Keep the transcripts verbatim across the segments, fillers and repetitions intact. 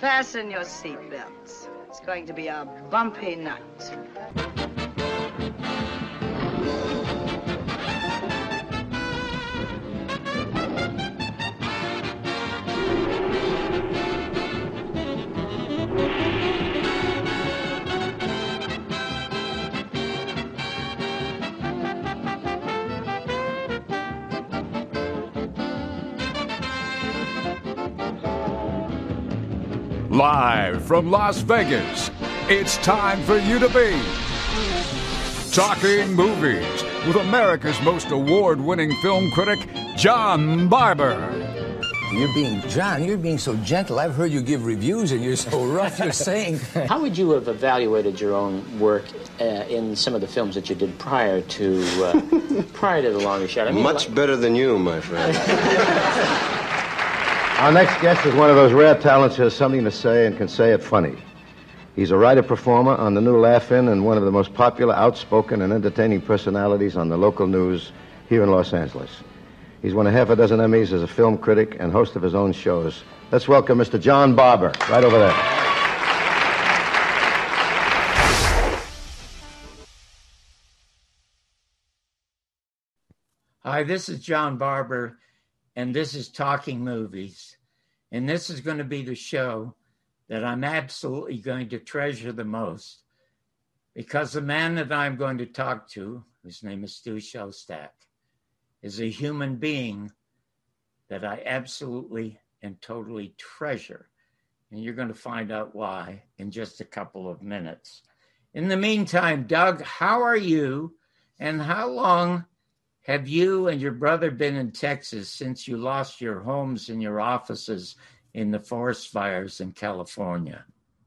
Fasten your seatbelts. It's going to be a bumpy night. Live from Las Vegas, it's time for you to be Talking Movies with America's most award-winning film critic, John Barber. You're being, John, you're being so gentle. I've heard you give reviews and you're so rough. You're saying... How would you have evaluated your own work uh, in some of the films that you did prior to uh, prior to The Longest Shot? I mean, Much like... better than you, my friend. Our next guest is one of those rare talents who has something to say and can say it funny. He's a writer-performer on the new Laugh-In and one of the most popular, outspoken, and entertaining personalities on the local news here in Los Angeles. He's won a half a dozen Emmys as a film critic and host of his own shows. Let's welcome Mister John Barber, right over there. Hi, this is John Barber, and this is Talking Movies. And this is going to be the show that I'm absolutely going to treasure the most, because the man that I'm going to talk to, whose name is Stu Shostak, is a human being that I absolutely and totally treasure. And you're going to find out why in just a couple of minutes. In the meantime, Doug, how are you? And how long have you and your brother been in Texas since you lost your homes and your offices in the forest fires in California?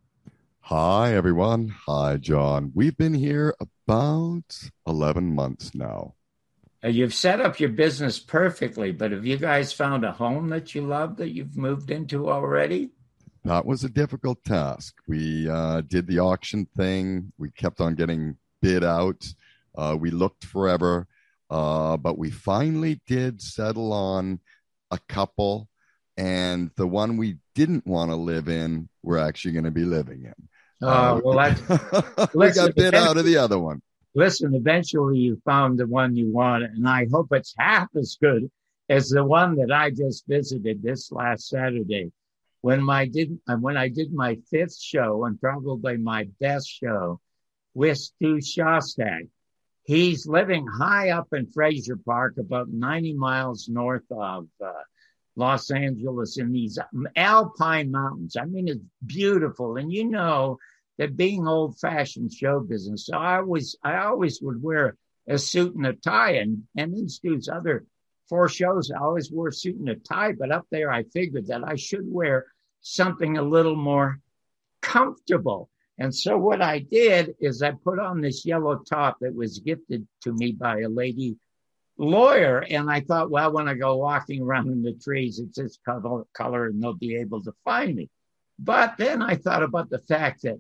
Hi, everyone. Hi, John. We've been here about eleven months now. Uh, you've set up your business perfectly, but have you guys found a home that you love that you've moved into already? That was a difficult task. We uh, did the auction thing. We kept on getting bid out. Uh, we looked forever. Uh, but we finally did settle on a couple, and the one we didn't want to live in, we're actually going to be living in. Oh, uh, well, that's, we got bid out of the other one. Listen, eventually you found the one you wanted, and I hope it's half as good as the one that I just visited this last Saturday. When my did when I did my fifth show, and probably my best show, with Stu Shostak. He's living high up in Fraser Park, about ninety miles north of uh, Los Angeles, in these alpine mountains. I mean, it's beautiful. And you know that being old-fashioned show business, so I always, I always would wear a suit and a tie. And, and in Stu's other four shows, I always wore a suit and a tie. But up there, I figured that I should wear something a little more comfortable. And so what I did is I put on this yellow top that was gifted to me by a lady lawyer. And I thought, well, when I go walking around in the trees, it's this color, color and they'll be able to find me. But then I thought about the fact that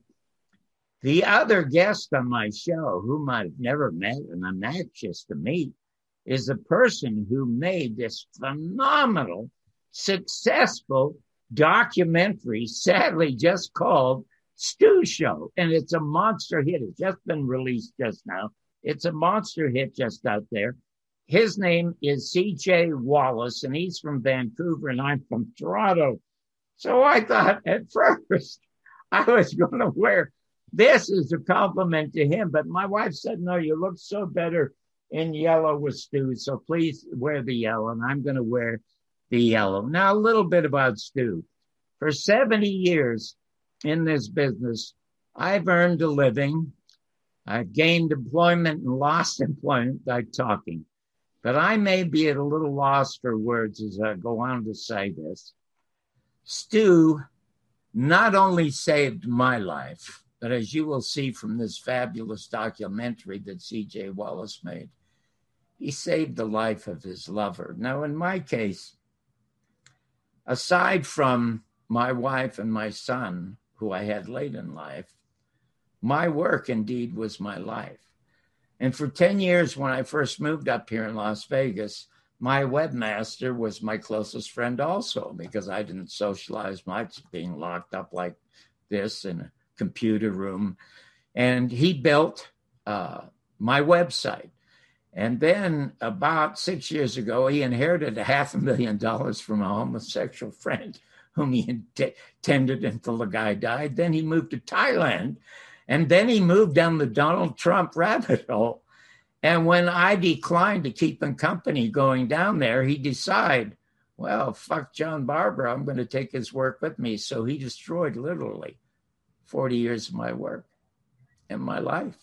the other guest on my show, whom I've never met and I'm anxious to meet, is the person who made this phenomenal, successful documentary, sadly just called Stu Show, and it's a monster hit. It's just been released just now. It's a monster hit just out there. His name is C J Wallace, and he's from Vancouver, and I'm from Toronto. So I thought at first I was going to wear this as a compliment to him, but my wife said, no, you look so better in yellow with Stu, so please wear the yellow, and I'm going to wear the yellow. Now, a little bit about Stu. For seventy years, in this business, I've earned a living. I've gained employment and lost employment by talking. But I may be at a little loss for words as I go on to say this. Stu not only saved my life, but as you will see from this fabulous documentary that C J Wallace made, he saved the life of his lover. Now, in my case, aside from my wife and my son, who I had late in life, my work indeed was my life. And for ten years, when I first moved up here in Las Vegas, my webmaster was my closest friend also, because I didn't socialize much, being locked up like this in a computer room. And he built uh, my website. And then about six years ago, he inherited a half a million dollars from a homosexual friend whom he intended until the guy died. Then he moved to Thailand. And then he moved down the Donald Trump rabbit hole. And when I declined to keep him company going down there, he decided, well, fuck John Barber, I'm going to take his work with me. So he destroyed literally forty years of my work and my life.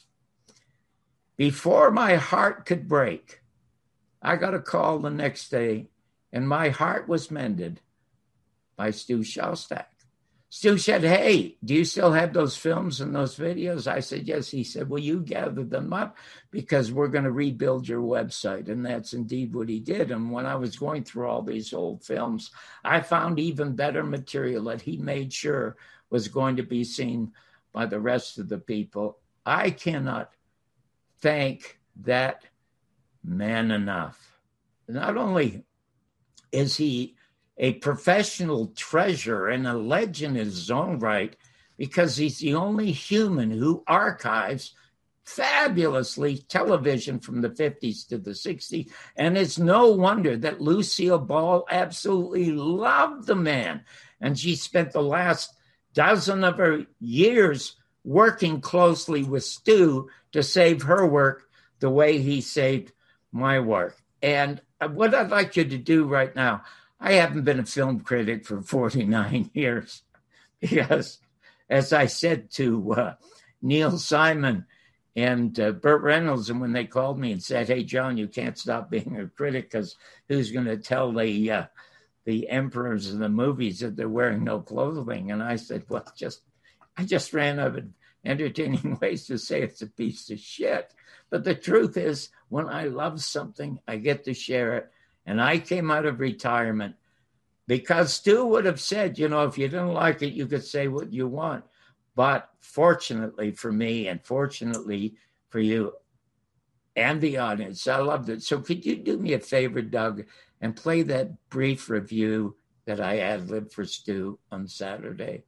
Before my heart could break, I got a call the next day, and my heart was mended by Stu Shostak. Stu said, hey, do you still have those films and those videos? I said, yes. He said, well, you gather them up because we're going to rebuild your website. And that's indeed what he did. And when I was going through all these old films, I found even better material that he made sure was going to be seen by the rest of the people. I cannot thank that man enough. Not only is he a professional treasure and a legend in his own right, because he's the only human who archives fabulously television from the fifties to the sixties. And it's no wonder that Lucille Ball absolutely loved the man. And she spent the last dozen of her years working closely with Stu to save her work the way he saved my work. And what I'd like you to do right now, I haven't been a film critic for forty-nine years because, as I said to uh, Neil Simon and uh, Burt Reynolds, and when they called me and said, hey, John, you can't stop being a critic because who's going to tell the uh, the emperors of the movies that they're wearing no clothing? And I said, well, just I just ran out of entertaining ways to say it's a piece of shit. But the truth is, when I love something, I get to share it. And I came out of retirement because Stu would have said, you know, if you didn't like it, you could say what you want. But fortunately for me and fortunately for you and the audience, I loved it. So could you do me a favor, Doug, and play that brief review that I ad-libbed for Stu on Saturday?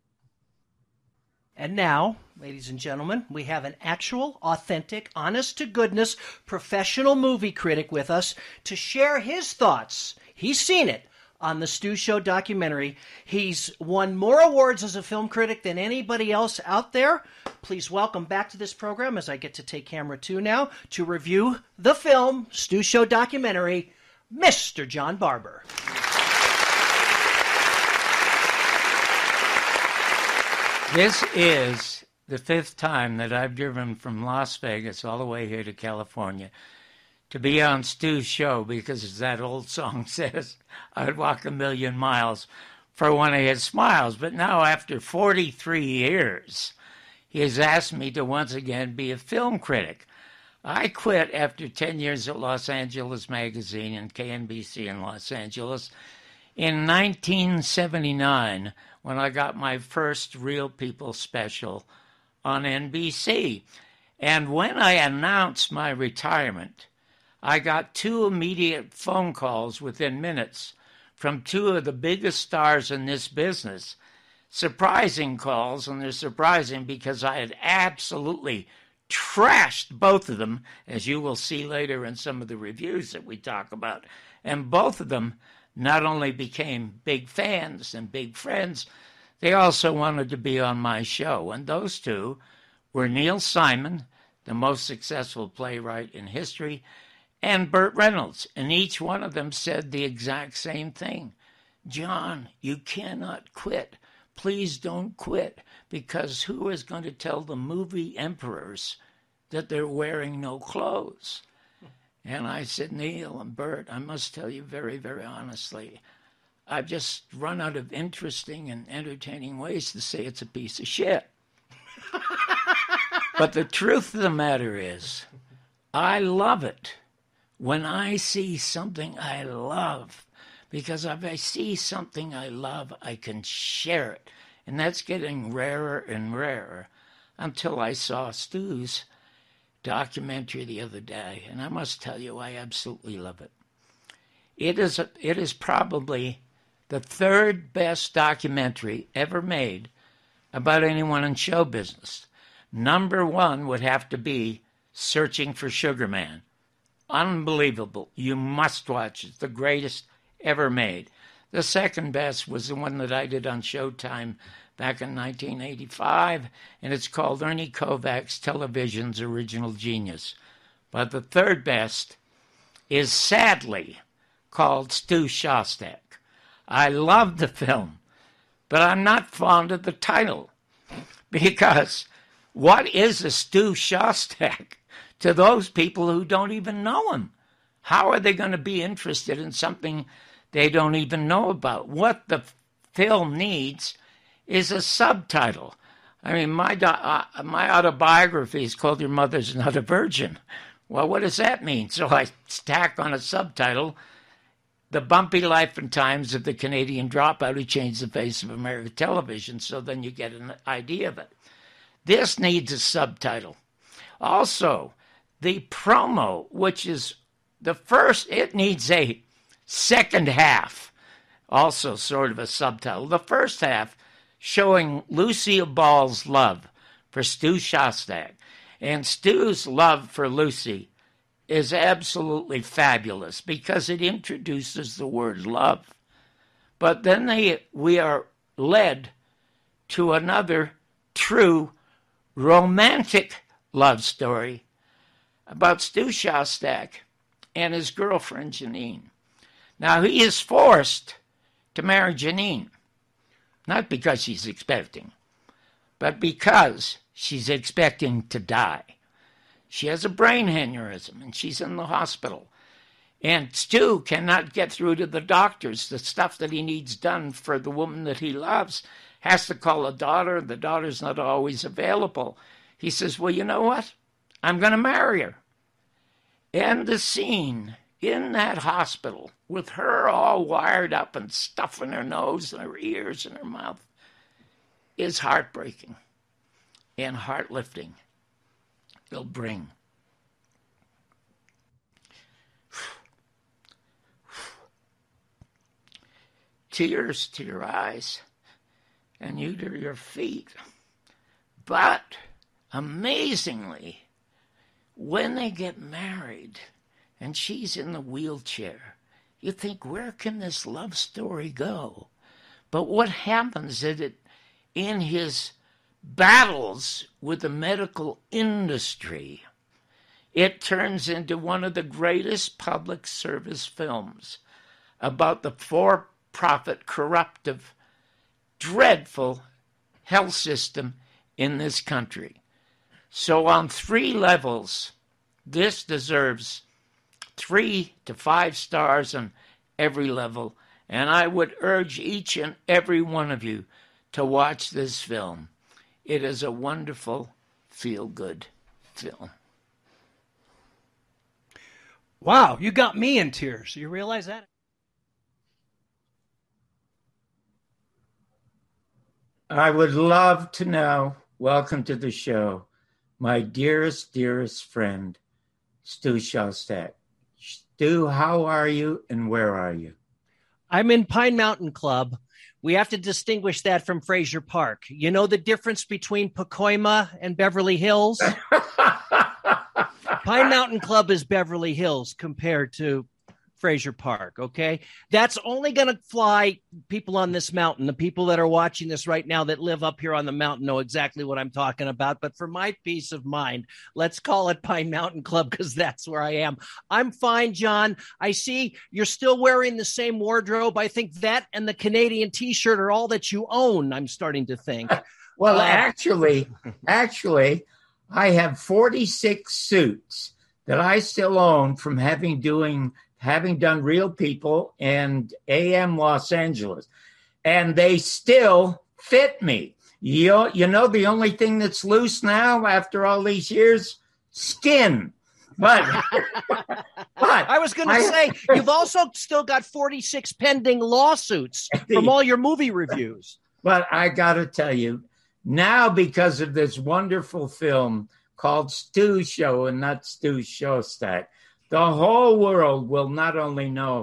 And now, ladies and gentlemen, we have an actual, authentic, honest-to-goodness professional movie critic with us to share his thoughts. He's seen it on the Stu Show documentary. He's won more awards as a film critic than anybody else out there. Please welcome back to this program, as I get to take camera two now, to review the film, Stu Show documentary, Mister John Barber. This is the fifth time that I've driven from Las Vegas all the way here to California to be on Stu's show because, as that old song says, I'd walk a million miles for one of his smiles. But now, after forty-three years, he has asked me to once again be a film critic. I quit after ten years at Los Angeles Magazine and K N B C in Los Angeles in nineteen seventy-nine, when I got my first Real People special on N B C. And when I announced my retirement, I got two immediate phone calls within minutes from two of the biggest stars in this business. Surprising calls, and they're surprising because I had absolutely trashed both of them, as you will see later in some of the reviews that we talk about. And both of them not only became big fans and big friends, they also wanted to be on my show. And those two were Neil Simon, the most successful playwright in history, and Burt Reynolds. And each one of them said the exact same thing. John, you cannot quit. Please don't quit, because who is going to tell the movie emperors that they're wearing no clothes? And I said, Neil and Burt, I must tell you very, very honestly, I've just run out of interesting and entertaining ways to say it's a piece of shit. But the truth of the matter is, I love it when I see something I love, because if I see something I love, I can share it. And that's getting rarer and rarer until I saw Stu's documentary the other day, and I must tell you, I absolutely love it. It is a, it is probably the third best documentary ever made about anyone in show business. Number one would have to be Searching for Sugar Man. Unbelievable. You must watch it. It's the greatest ever made. The second best was the one that I did on Showtime back in nineteen eighty-five, and it's called Ernie Kovacs, Television's Original Genius. But the third best is sadly called Stu Shostak. I love the film, but I'm not fond of the title, because what is a Stu Shostak to those people who don't even know him? How are they going to be interested in something they don't even know about? What the film needs is a subtitle. I mean, my uh, my autobiography is called Your Mother's Not a Virgin. Well, what does that mean? So I stack on a subtitle, The Bumpy Life and Times of the Canadian Dropout Who Changed the Face of American Television, so then you get an idea of it. This needs a subtitle. Also, the promo, which is the first, it needs a second half, also sort of a subtitle. The first half showing Lucille Ball's love for Stu Shostak. And Stu's love for Lucy is absolutely fabulous because it introduces the word love. But then they, we are led to another true romantic love story about Stu Shostak and his girlfriend Janine. Now, he is forced to marry Janine, not because she's expecting, but because she's expecting to die. She has a brain aneurysm, and she's in the hospital. And Stu cannot get through to the doctors. The stuff that he needs done for the woman that he loves has to call a daughter. The daughter's not always available. He says, well, you know what? I'm going to marry her. And the scene in that hospital with her all wired up and stuff in her nose and her ears and her mouth is heartbreaking and heart-lifting. It'll bring tears to your eyes and you to your feet. But amazingly, when they get married and she's in the wheelchair, you think, where can this love story go? But what happens is that in his battles with the medical industry, it turns into one of the greatest public service films about the for-profit, corruptive, dreadful health system in this country. So on three levels, this deserves three to five stars on every level, and I would urge each and every one of you to watch this film. It is a wonderful, feel-good film. Wow, you got me in tears. You realize that? I would love to know, welcome to the show, my dearest, dearest friend, Stu Shostak. Stu, how are you and where are you? I'm in Pine Mountain Club. We have to distinguish that from Fraser Park. You know the difference between Pacoima and Beverly Hills? Pine Mountain Club is Beverly Hills compared to Fraser Park, okay? That's only going to fly people on this mountain. The people that are watching this right now that live up here on the mountain know exactly what I'm talking about. But for my peace of mind, let's call it Pine Mountain Club because that's where I am. I'm fine, John. I see you're still wearing the same wardrobe. I think that and the Canadian T-shirt are all that you own, I'm starting to think. Well, uh, actually, actually, I have forty-six suits that I still own from having doing having done Real People and A M Los Angeles, and they still fit me. You, you know, the only thing that's loose now after all these years, skin. But, but I was going to say, you've also still got forty-six pending lawsuits from all your movie reviews. But I got to tell you, now because of this wonderful film called Stu Show and not Stu Shostak, the whole world will not only know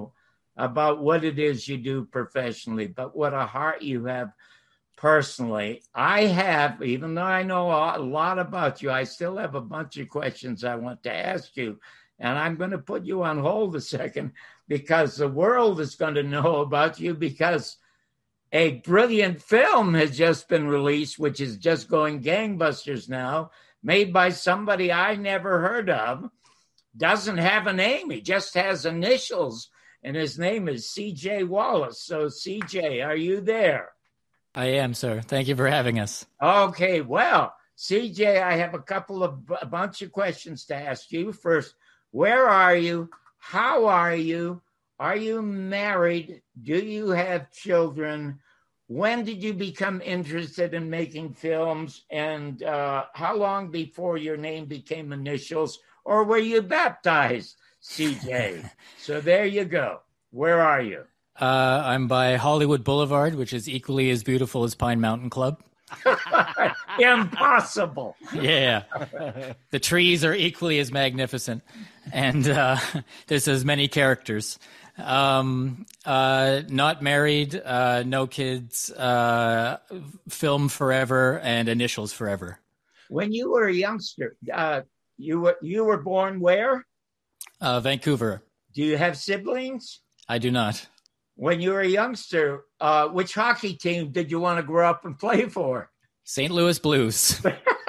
about what it is you do professionally, but what a heart you have personally. I have, even though I know a lot about you, I still have a bunch of questions I want to ask you. And I'm going to put you on hold a second because the world is going to know about you because a brilliant film has just been released, which is just going gangbusters now, made by somebody I never heard of. Doesn't have a name. He just has initials, and his name is C J Wallace. So, C J, are you there? I am, sir. Thank you for having us. Okay, well, C J, I have a couple of a bunch of questions to ask you. First, where are you? How are you? Are you married? Do you have children? When did you become interested in making films? And uh, how long before your name became initials? Or were you baptized, C J? So there you go. Where are you? Uh, I'm by Hollywood Boulevard, which is equally as beautiful as Pine Mountain Club. Impossible. Yeah. The trees are equally as magnificent. And uh, there's as many characters. Um, uh, not married, uh, no kids, uh, film forever, and initials forever. When you were a youngster, uh, you were you were born where? Uh, Vancouver. Do you have siblings? I do not. When you were a youngster, uh, which hockey team did you want to grow up and play for? Saint Louis Blues.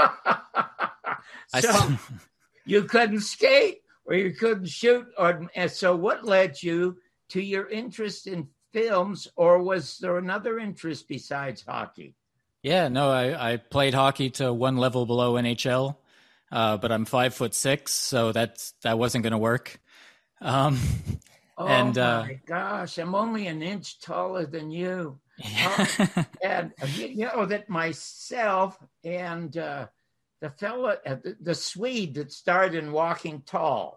So you couldn't skate or you couldn't shoot. Or, and so what led you to your interest in films, or was there another interest besides hockey? Yeah, no, I, I played hockey to one level below N H L, uh, but I'm five foot six, so that's that wasn't going to work. Um, oh and, my uh, gosh, I'm only an inch taller than you. Yeah. uh, and you, you know that myself and uh, the fella, uh, the, the Swede that starred in Walking Tall,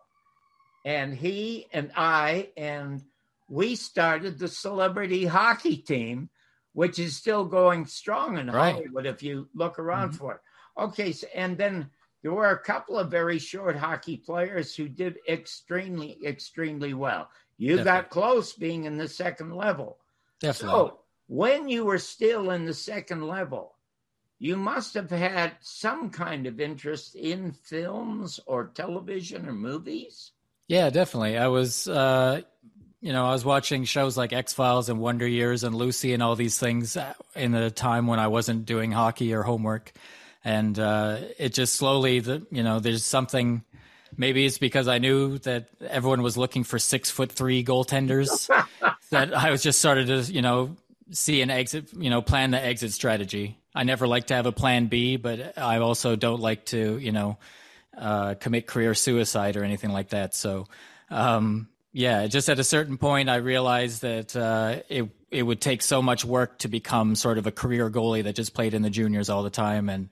and he and I, and we started the celebrity hockey team, which is still going strong in Right. Hollywood if you look around Mm-hmm. for it. Okay, so, and then there were a couple of very short hockey players who did extremely, extremely well. You Definitely. got close being in the second level. Definitely. So when you were still in the second level, you must have had some kind of interest in films or television or movies. Yeah, definitely. I was, uh, you know, I was watching shows like X-Files and Wonder Years and Lucy and all these things in a time when I wasn't doing hockey or homework. And uh, it just slowly, the, you know, there's something, maybe it's because I knew that everyone was looking for six foot three goaltenders that I was just started to, you know, see an exit, you know, plan the exit strategy. I never like to have a plan B, but I also don't like to, you know, uh, commit career suicide or anything like that. So, um, yeah, just at a certain point, I realized that uh, it it would take so much work to become sort of a career goalie that just played in the juniors all the time. And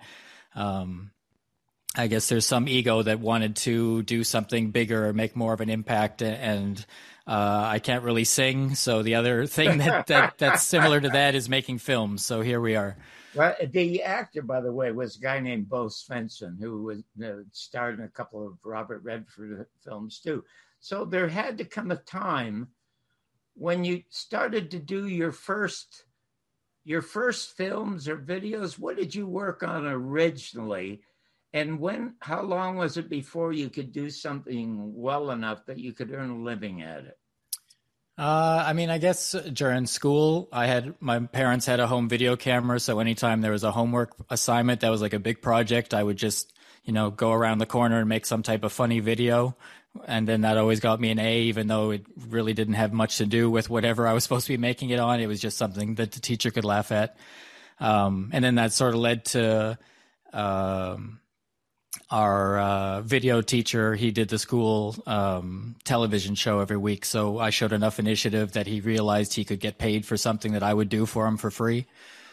um, I guess there's some ego that wanted to do something bigger or make more of an impact. And uh, I can't really sing. So the other thing that, that that's similar to that is making films. So here we are. Well, the actor, by the way, was a guy named Bo Svensson, who was uh, starred in a couple of Robert Redford films too. So there had to come a time when you started to do your first, your first films or videos. What did you work on originally, and when? How long was it before you could do something well enough that you could earn a living at it? Uh, I mean, I guess during school, I had my parents had a home video camera, so anytime there was a homework assignment that was like a big project, I would just, you know, go around the corner and make some type of funny video, and then that always got me an A, even though it really didn't have much to do with whatever I was supposed to be making it on. It was just something that the teacher could laugh at, um, and then that sort of led to. Um, Our uh, video teacher, he did the school um, television show every week. So I showed enough initiative that he realized he could get paid for something that I would do for him for free,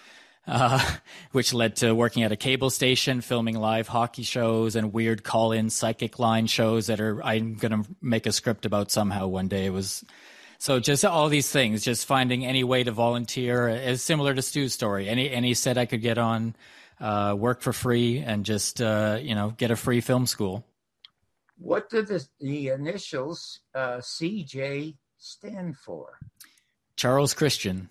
uh, which led to working at a cable station, filming live hockey shows and weird call-in psychic line shows that are I'm going to make a script about somehow one day. It was so just all these things, just finding any way to volunteer, is similar to Stu's story. Any any set I could get on. Uh, work for free and just, uh, you know, get a free film school. What did the, the initials uh, C J stand for? Charles Christian.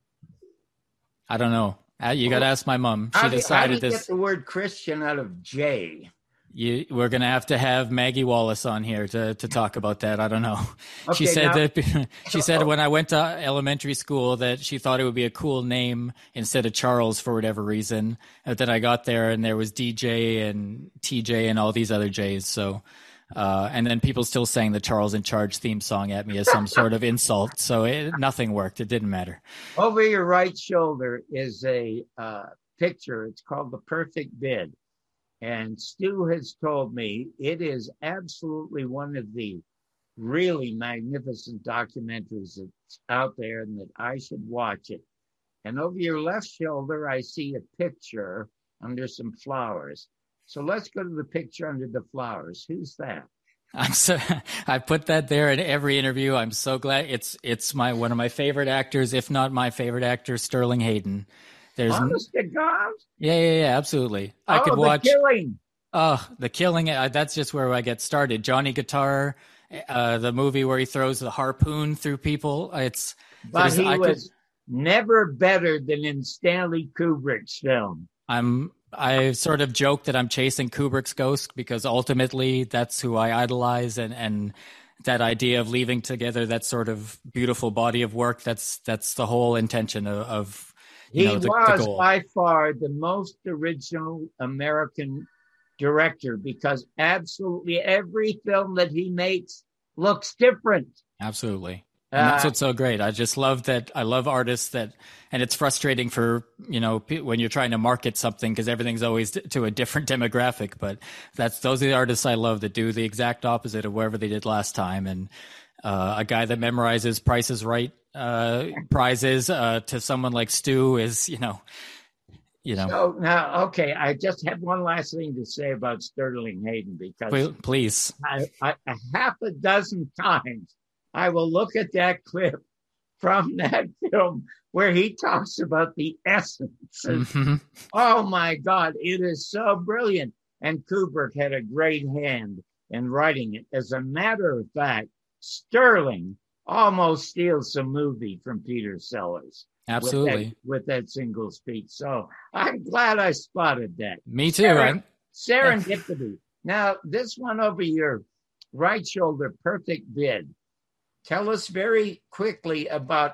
I don't know. Uh, You got to ask my mom. She How do, how do decided you this. get the word Christian out of J? You, we're going to have to have Maggie Wallace on here to, to talk about that. I don't know. Okay, she said now- that she said when I went to elementary school that she thought it would be a cool name instead of Charles for whatever reason. And then I got there and there was D J and T J and all these other J's. So, uh, and then people still sang the Charles in Charge theme song at me as some sort of insult. So it, nothing worked. It didn't matter. Over your right shoulder is a uh, picture. It's called The Perfect Bid. And Stu has told me it is absolutely one of the really magnificent documentaries that's out there and that I should watch it. And over your left shoulder, I see a picture under some flowers. So let's go to the picture under the flowers. Who's that? I'm so I put that there in every interview. I'm so glad it's it's my one of my favorite actors, if not my favorite actor, Sterling Hayden. There's Honest to God? yeah, yeah, yeah, absolutely. I Oh, could The watch. Killing. Oh, The Killing. Uh, that's just where I get started. Johnny Guitar, uh, the movie where he throws the harpoon through people. It's But there's- he I could- was never better than in Stanley Kubrick's film. I'm I sort of joke that I'm chasing Kubrick's ghost because ultimately that's who I idolize, and and that idea of leaving together that sort of beautiful body of work. That's that's the whole intention of. of you He know, the, the was goal. by far the most original American director because absolutely every film that he makes looks different. Absolutely. And that's Uh, what's so great. I just love that. I love artists that, and it's frustrating for, you know, pe- when you're trying to market something because everything's always t- to a different demographic. But that's, those are the artists I love that do the exact opposite of whatever they did last time. And uh, a guy that memorizes Price is Right uh, prizes uh, to someone like Stu is, you know, you know, So now, okay, I just have one last thing to say about Sterling Hayden because Pl- please. I, I, a half a dozen times I will look at that clip from that film where he talks about the essence. And, Mhm. oh my God, it is so brilliant. And Kubrick had a great hand in writing it. As a matter of fact, Sterling almost steals some movie from Peter Sellers. Absolutely. With that, with that single speech. So I'm glad I spotted that. Me too. Seren- I- serendipity. Now, this one over your right shoulder, Perfect Bid. Tell us very quickly about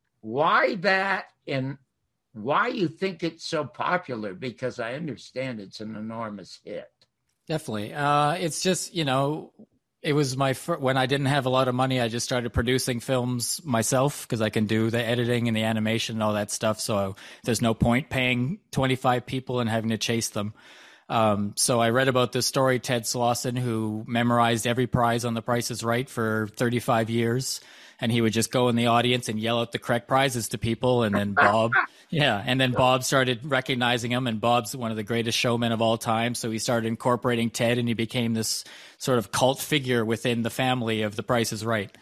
why that and why you think it's so popular, because I understand it's an enormous hit. Definitely. Uh, it's just, you know, it was my fir- when I didn't have a lot of money, I just started producing films myself because I can do the editing and the animation and all that stuff. So there's no point paying twenty-five people and having to chase them. Um, so I read about this story, Ted Slauson, who memorized every prize on The Price is Right for thirty-five years. And he would just go in the audience and yell out the correct prizes to people. And then Bob, yeah. And then Bob started recognizing him. And Bob's one of the greatest showmen of all time. So he started incorporating Ted and he became this sort of cult figure within the family of The Price is Right.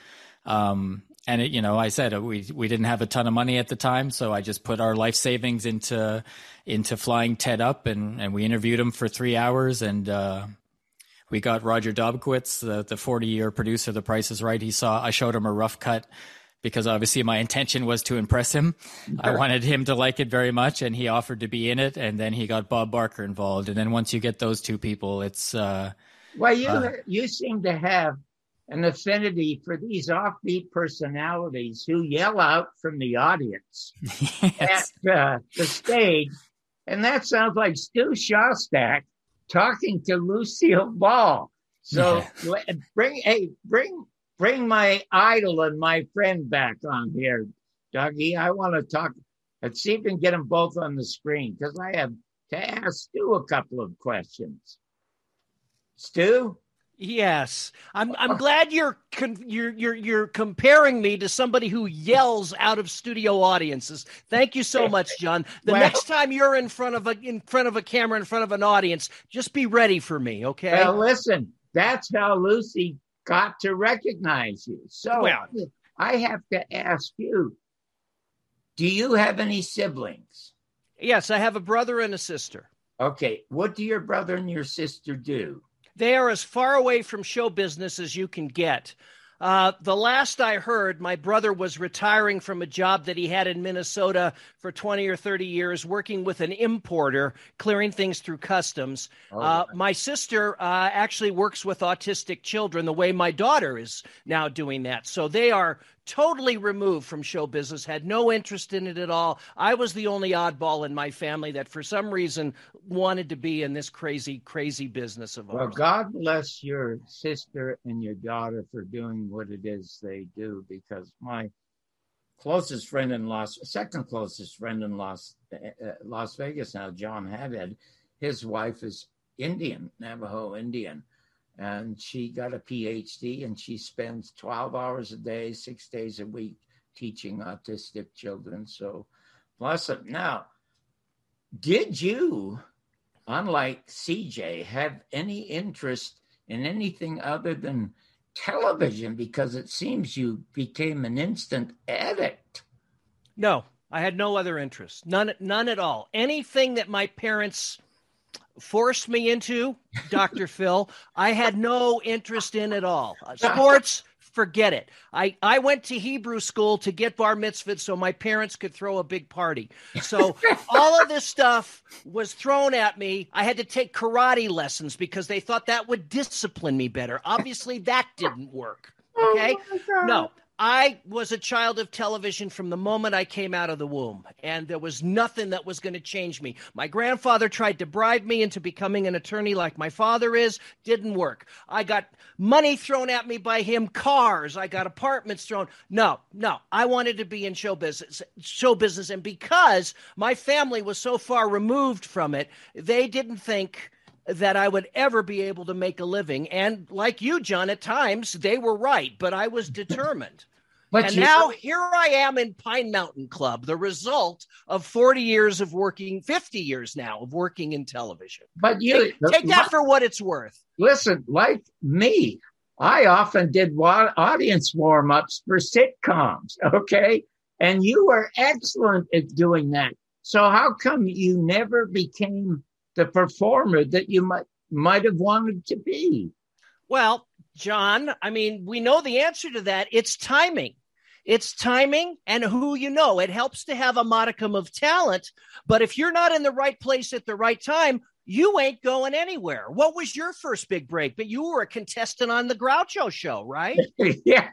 Um, and it, you know, I said uh, we we didn't have a ton of money at the time, so I just put our life savings into into flying Ted up, and, and we interviewed him for three hours, and uh, we got Roger Dobkowitz, the the forty year producer of The Price is Right. He saw I showed him a rough cut because obviously my intention was to impress him. I wanted him to like it very much, and he offered to be in it, and then he got Bob Barker involved, and then once you get those two people, it's uh, Well, you uh, you seem to have an affinity for these offbeat personalities who yell out from the audience yes. at uh, the stage. And that sounds like Stu Shostak talking to Lucille Ball. So le- bring hey, bring bring my idol and my friend back on here, Dougie. I want to talk. Let's see if we can get them both on the screen because I have to ask Stu a couple of questions. Stu? Yes, I'm. I'm glad you're con- you're you're you're comparing me to somebody who yells out of studio audiences. Thank you so much, John. The Well- next time you're in front of a in front of a camera, in front of an audience, just be ready for me, okay? Well, listen, that's how Lucy got to recognize you. So Well- I have to ask you, do you have any siblings? Yes, I have a brother and a sister. Okay, what do your brother and your sister do? They are as far away from show business as you can get. Uh, the last I heard, my brother was retiring from a job that he had in Minnesota for twenty or thirty years, working with an importer, clearing things through customs. Oh, uh, right. my sister uh, actually works with autistic children the way my daughter is now doing that. So they are totally removed from show business, had no interest in it at all. I was the only oddball in my family that for some reason wanted to be in this crazy, crazy business of Well, ours. God bless your sister and your daughter for doing what it is they do, because my closest friend in Las, second closest friend in Las, uh, Las Vegas now, John Haddad, his wife is Indian, Navajo Indian. And she got a P H D, and she spends twelve hours a day, six days a week teaching autistic children. So bless them. Now, did you, unlike C J, have any interest in anything other than television? Because it seems you became an instant addict. No, I had no other interest. None, none at all. Anything that my parents forced me into, Doctor Phil, I had no interest in at all. Uh, sports, forget it. I, I went to Hebrew school to get bar mitzvahed so my parents could throw a big party. So all of this stuff was thrown at me. I had to take karate lessons because they thought that would discipline me better. Obviously, that didn't work. Okay? Oh, No. I was a child of television from the moment I came out of the womb, and there was nothing that was going to change me. My grandfather tried to bribe me into becoming an attorney like my father is. Didn't work. I got money thrown at me by him, cars. I got apartments thrown. No, no. I wanted to be in show business, show business, and because my family was so far removed from it, they didn't think that I would ever be able to make a living. And like you, John, at times they were right, but I was determined. But and you- now here I am in Pine Mountain Club, the result of forty years of working, fifty years now of working in television. But you Take, take that for what it's worth. Listen, like me, I often did wa- audience warm-ups for sitcoms, okay? And you were excellent at doing that. So how come you never became the performer that you might might have wanted to be? Well, John, I mean, we know the answer to that. It's timing. It's timing and who you know. It helps to have a modicum of talent, but if you're not in the right place at the right time, you ain't going anywhere. What was your first big break? But you were a contestant on the Groucho show, right? Yeah.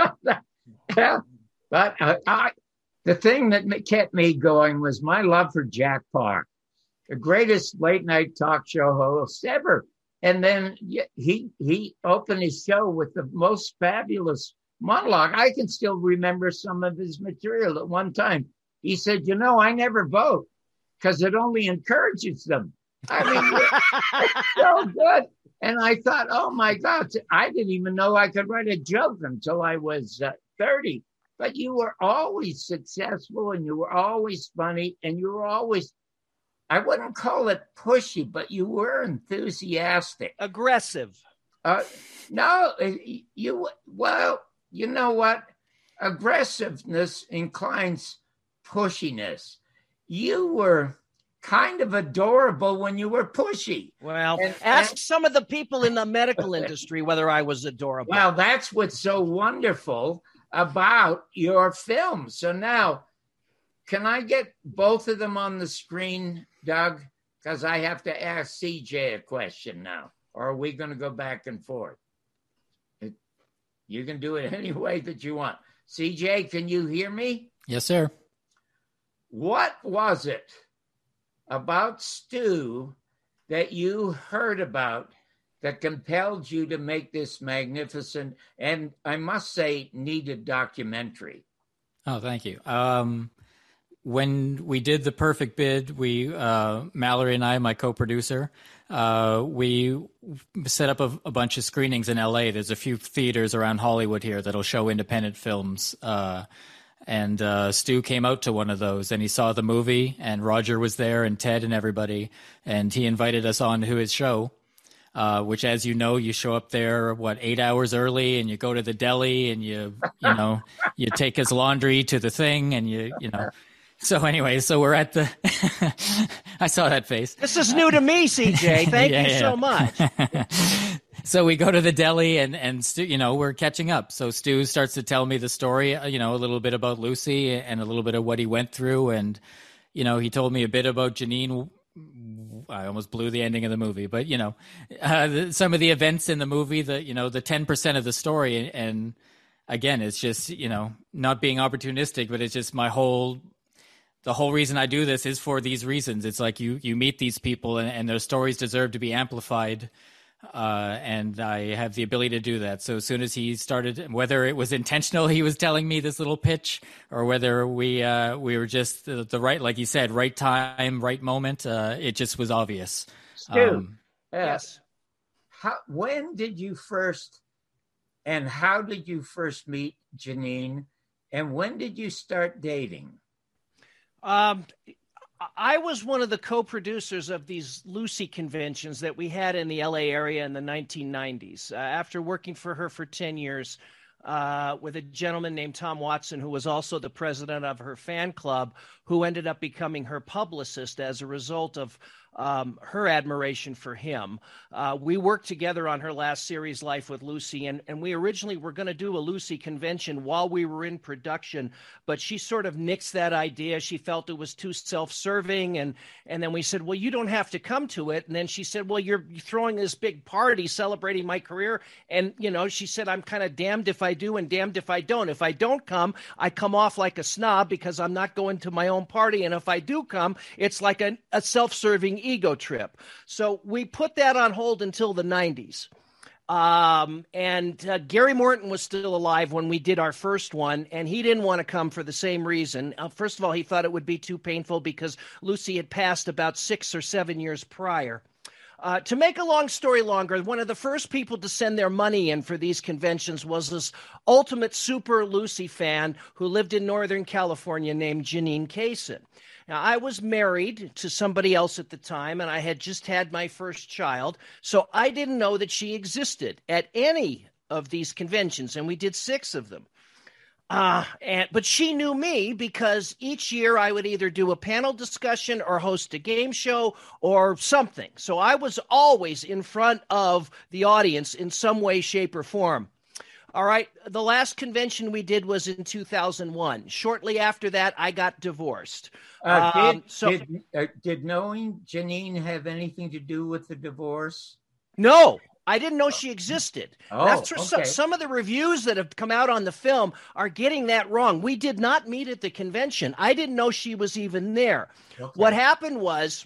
But uh, I, the thing that ma- kept me going was my love for Jack Parr, the greatest late night talk show host ever. And then y- he he opened his show with the most fabulous monologue. I can still remember some of his material. At one time, he said, "You know, I never vote because it only encourages them." I mean, it's so good. And I thought, oh my God, I didn't even know I could write a joke until I was uh, thirty. But you were always successful, and you were always funny, and you were always, I wouldn't call it pushy, but you were enthusiastic. Aggressive. Uh, no, you, well, you know what? Aggressiveness inclines pushiness. You were kind of adorable when you were pushy. Well, And- ask and- some of the people in the medical industry whether I was adorable. Well, that's what's so wonderful about your film. So now, can I get both of them on the screen, Doug? Because I have to ask C J a question now. Or are we going to go back and forth? It, you can do it any way that you want. C J, can you hear me? Yes, sir. What was it about Stu that you heard about that compelled you to make this magnificent and, I must say, needed documentary? Oh, thank you. Um, when we did The Perfect Bid, we, uh, Mallory and I, my co-producer, uh, we set up a, a bunch of screenings in L A. There's a few theaters around Hollywood here that'll show independent films. Uh, and uh, Stu came out to one of those, and he saw the movie, and Roger was there, and Ted and everybody, and he invited us on to his show. Uh, which, as you know, you show up there, what, eight hours early, and you go to the deli, and you, you know, you take his laundry to the thing, and you, you know. So anyway, so we're at the, I saw that face. This is new to me, C J. Thank Yeah, you yeah. so much. so we go to the deli and, and Stu, you know, we're catching up. So Stu starts to tell me the story, you know, a little bit about Lucy and a little bit of what he went through. And, you know, he told me a bit about Janine. I almost blew the ending of the movie, but, you know, uh, the, some of the events in the movie, the, you know, the ten percent of the story. And, and again, it's just, you know, not being opportunistic, but it's just my whole the whole reason I do this is for these reasons. It's like you, you meet these people and, and their stories deserve to be amplified. Uh, and I have the ability to do that. So as soon as he started, whether it was intentional, he was telling me this little pitch, or whether we, uh, we were just the, the right, like you said, right time, right moment. Uh, it just was obvious. Stu, Um, yes. How, when did you first, and how did you first meet Janine? And when did you start dating? Um, I was one of the co-producers of these Lucy conventions that we had in the L A area in the nineteen nineties. Uh, after working for her for ten years uh, with a gentleman named Tom Watson, who was also the president of her fan club, who ended up becoming her publicist as a result of um, her admiration for him. Uh, we worked together on her last series, Life with Lucy, and, and we originally were going to do a Lucy convention while we were in production, but she sort of nixed that idea. She felt it was too self-serving, and, and then we said, well, you don't have to come to it. And then she said, well, you're throwing this big party celebrating my career. And, you know, she said, I'm kind of damned if I do and damned if I don't. If I don't come, I come off like a snob because I'm not going to my own party. And if I do come, it's like a, a self-serving ego trip. So we put that on hold until the nineties. Um, and uh, Gary Morton was still alive when we did our first one, and he didn't want to come for the same reason. Uh, first of all, he thought it would be too painful because Lucy had passed about six or seven years prior. Uh, to make a long story longer, one of the first people to send their money in for these conventions was this ultimate super Lucy fan who lived in Northern California named Janine Kaysen. Now, I was married to somebody else at the time, and I had just had my first child, so I didn't know that she existed at any of these conventions, and we did six of them. Uh, and but she knew me because each year I would either do a panel discussion or host a game show or something. So I was always in front of the audience in some way, shape, or form. All right, the last convention we did was in two thousand one. Shortly after that, I got divorced. Uh, did, um, so, did, uh, did knowing Janine have anything to do with the divorce? No. I didn't know she existed. Oh, That's okay. some, some of the reviews that have come out on the film are getting that wrong. We did not meet at the convention. I didn't know she was even there. Okay. What happened was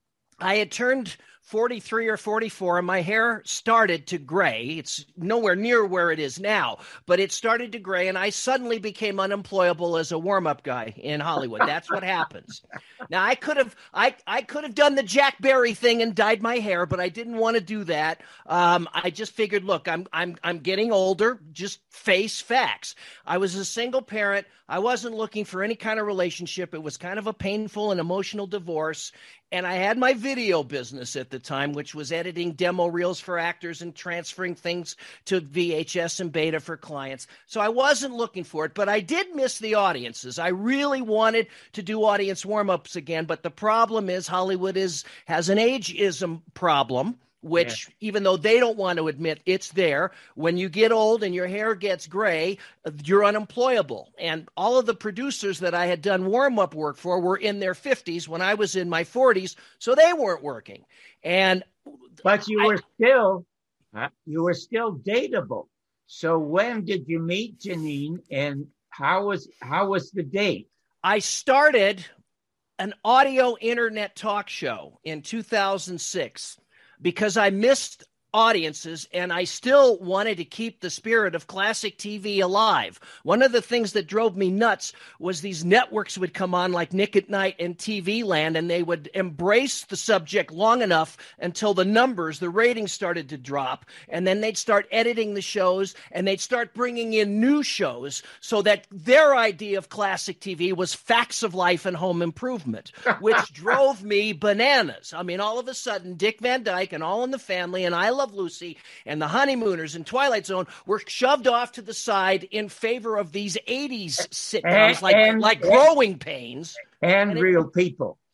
I had turned forty-three or forty-four, and my hair started to gray. It's nowhere near where it is now, but it started to gray, and I suddenly became unemployable as a warm-up guy in Hollywood. That's what happens. Now, I could have I, I could have done the Jack Barry thing and dyed my hair, but I didn't want to do that. Um, I just figured, look, I'm I'm I'm getting older. Just face facts. I was a single parent. I wasn't looking for any kind of relationship. It was kind of a painful and emotional divorce. And I had my video business at the time, which was editing demo reels for actors and transferring things to V H S and beta for clients. So I wasn't looking for it, but I did miss the audiences. I really wanted to do audience warm-ups again, but the problem is Hollywood is has an ageism problem, which yeah. even though they don't want to admit it's there, when you get old and your hair gets gray, you're unemployable. And all of the producers that I had done warm-up work for were in their fifties when I was in my forties, so they weren't working. And But you I, were still, you were still dateable. So when did you meet Janine, and how was, how was the date? I started an audio internet talk show in two thousand six. Because I missed audiences and I still wanted to keep the spirit of classic T V alive. One of the things that drove me nuts was these networks would come on like Nick at Night and T V Land, and they would embrace the subject long enough until the numbers, the ratings started to drop, and then they'd start editing the shows and they'd start bringing in new shows so that their idea of classic T V was Facts of Life and Home Improvement, which drove me bananas. I mean, all of a sudden, Dick Van Dyke and All in the Family and I Love Lucy and The Honeymooners and Twilight Zone were shoved off to the side in favor of these eighties sitcoms and, like, and, like Growing Pains. And, and Real it, People.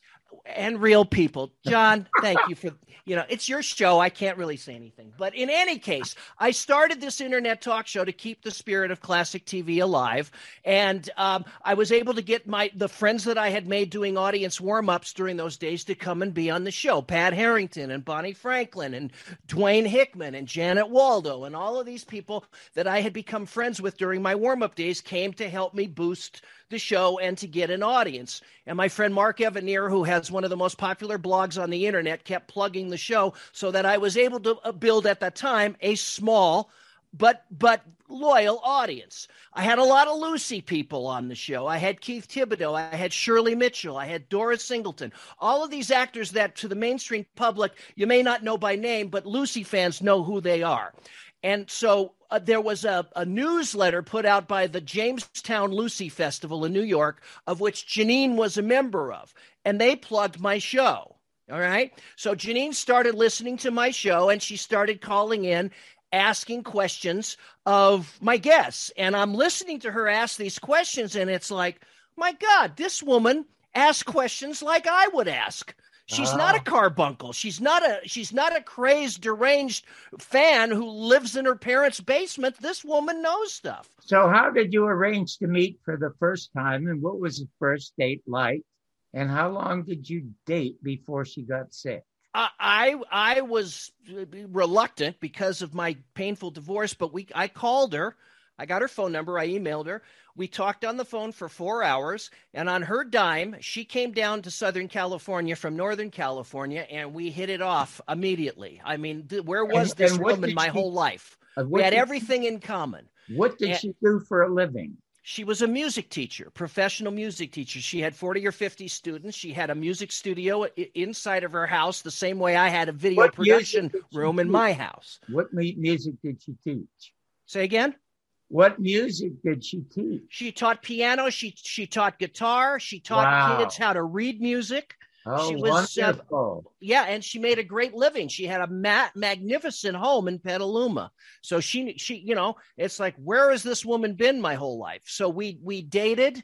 and real people. John, thank you for, you know, it's your show. I can't really say anything. But in any case, I started this internet talk show to keep the spirit of classic T V alive. And um, I was able to get my the friends that I had made doing audience warm-ups during those days to come and be on the show. Pat Harrington and Bonnie Franklin and Dwayne Hickman and Janet Waldo and all of these people that I had become friends with during my warm-up days came to help me boost the show and to get an audience. And my friend Mark Evanier, who has one of the most popular blogs on the internet, kept plugging the show so that I was able to build at that time a small but but loyal audience. I had a lot of Lucy people on the show. I had Keith Thibodeau. I had Shirley Mitchell. I had Doris Singleton. All of these actors that to the mainstream public you may not know by name, but Lucy fans know who they are. And so uh, there was a, a newsletter put out by the Jamestown Lucy Festival in New York, of which Janine was a member of, and they plugged my show. All right. So Janine started listening to my show, and she started calling in, asking questions of my guests. And I'm listening to her ask these questions, and it's like, my God, this woman asks questions like I would ask. She's not a carbuncle. She's not a she's not a crazed, deranged fan who lives in her parents' basement. This woman knows stuff. So how did you arrange to meet for the first time, and what was the first date like? And how long did you date before she got sick? I I, I was reluctant because of my painful divorce, but we I called her. I got her phone number. I emailed her. We talked on the phone for four hours, and on her dime, she came down to Southern California from Northern California, and we hit it off immediately. I mean, th- where was And- this and what woman did my she- whole life? Uh, We what had did- everything in common. What did And- she do for a living? She was a music teacher, professional music teacher. She had forty or fifty students. She had a music studio i- inside of her house, the same way I had a video What production music did she room in teach? my house. What mu- music did she teach? Say again? What music did she teach? She taught piano. She she taught guitar. She taught Wow. kids how to read music. Oh, she was, uh, wonderful. yeah, and she made a great living. She had a ma- magnificent home in Petaluma. So she, she, you know, it's like, where has this woman been my whole life? So we we dated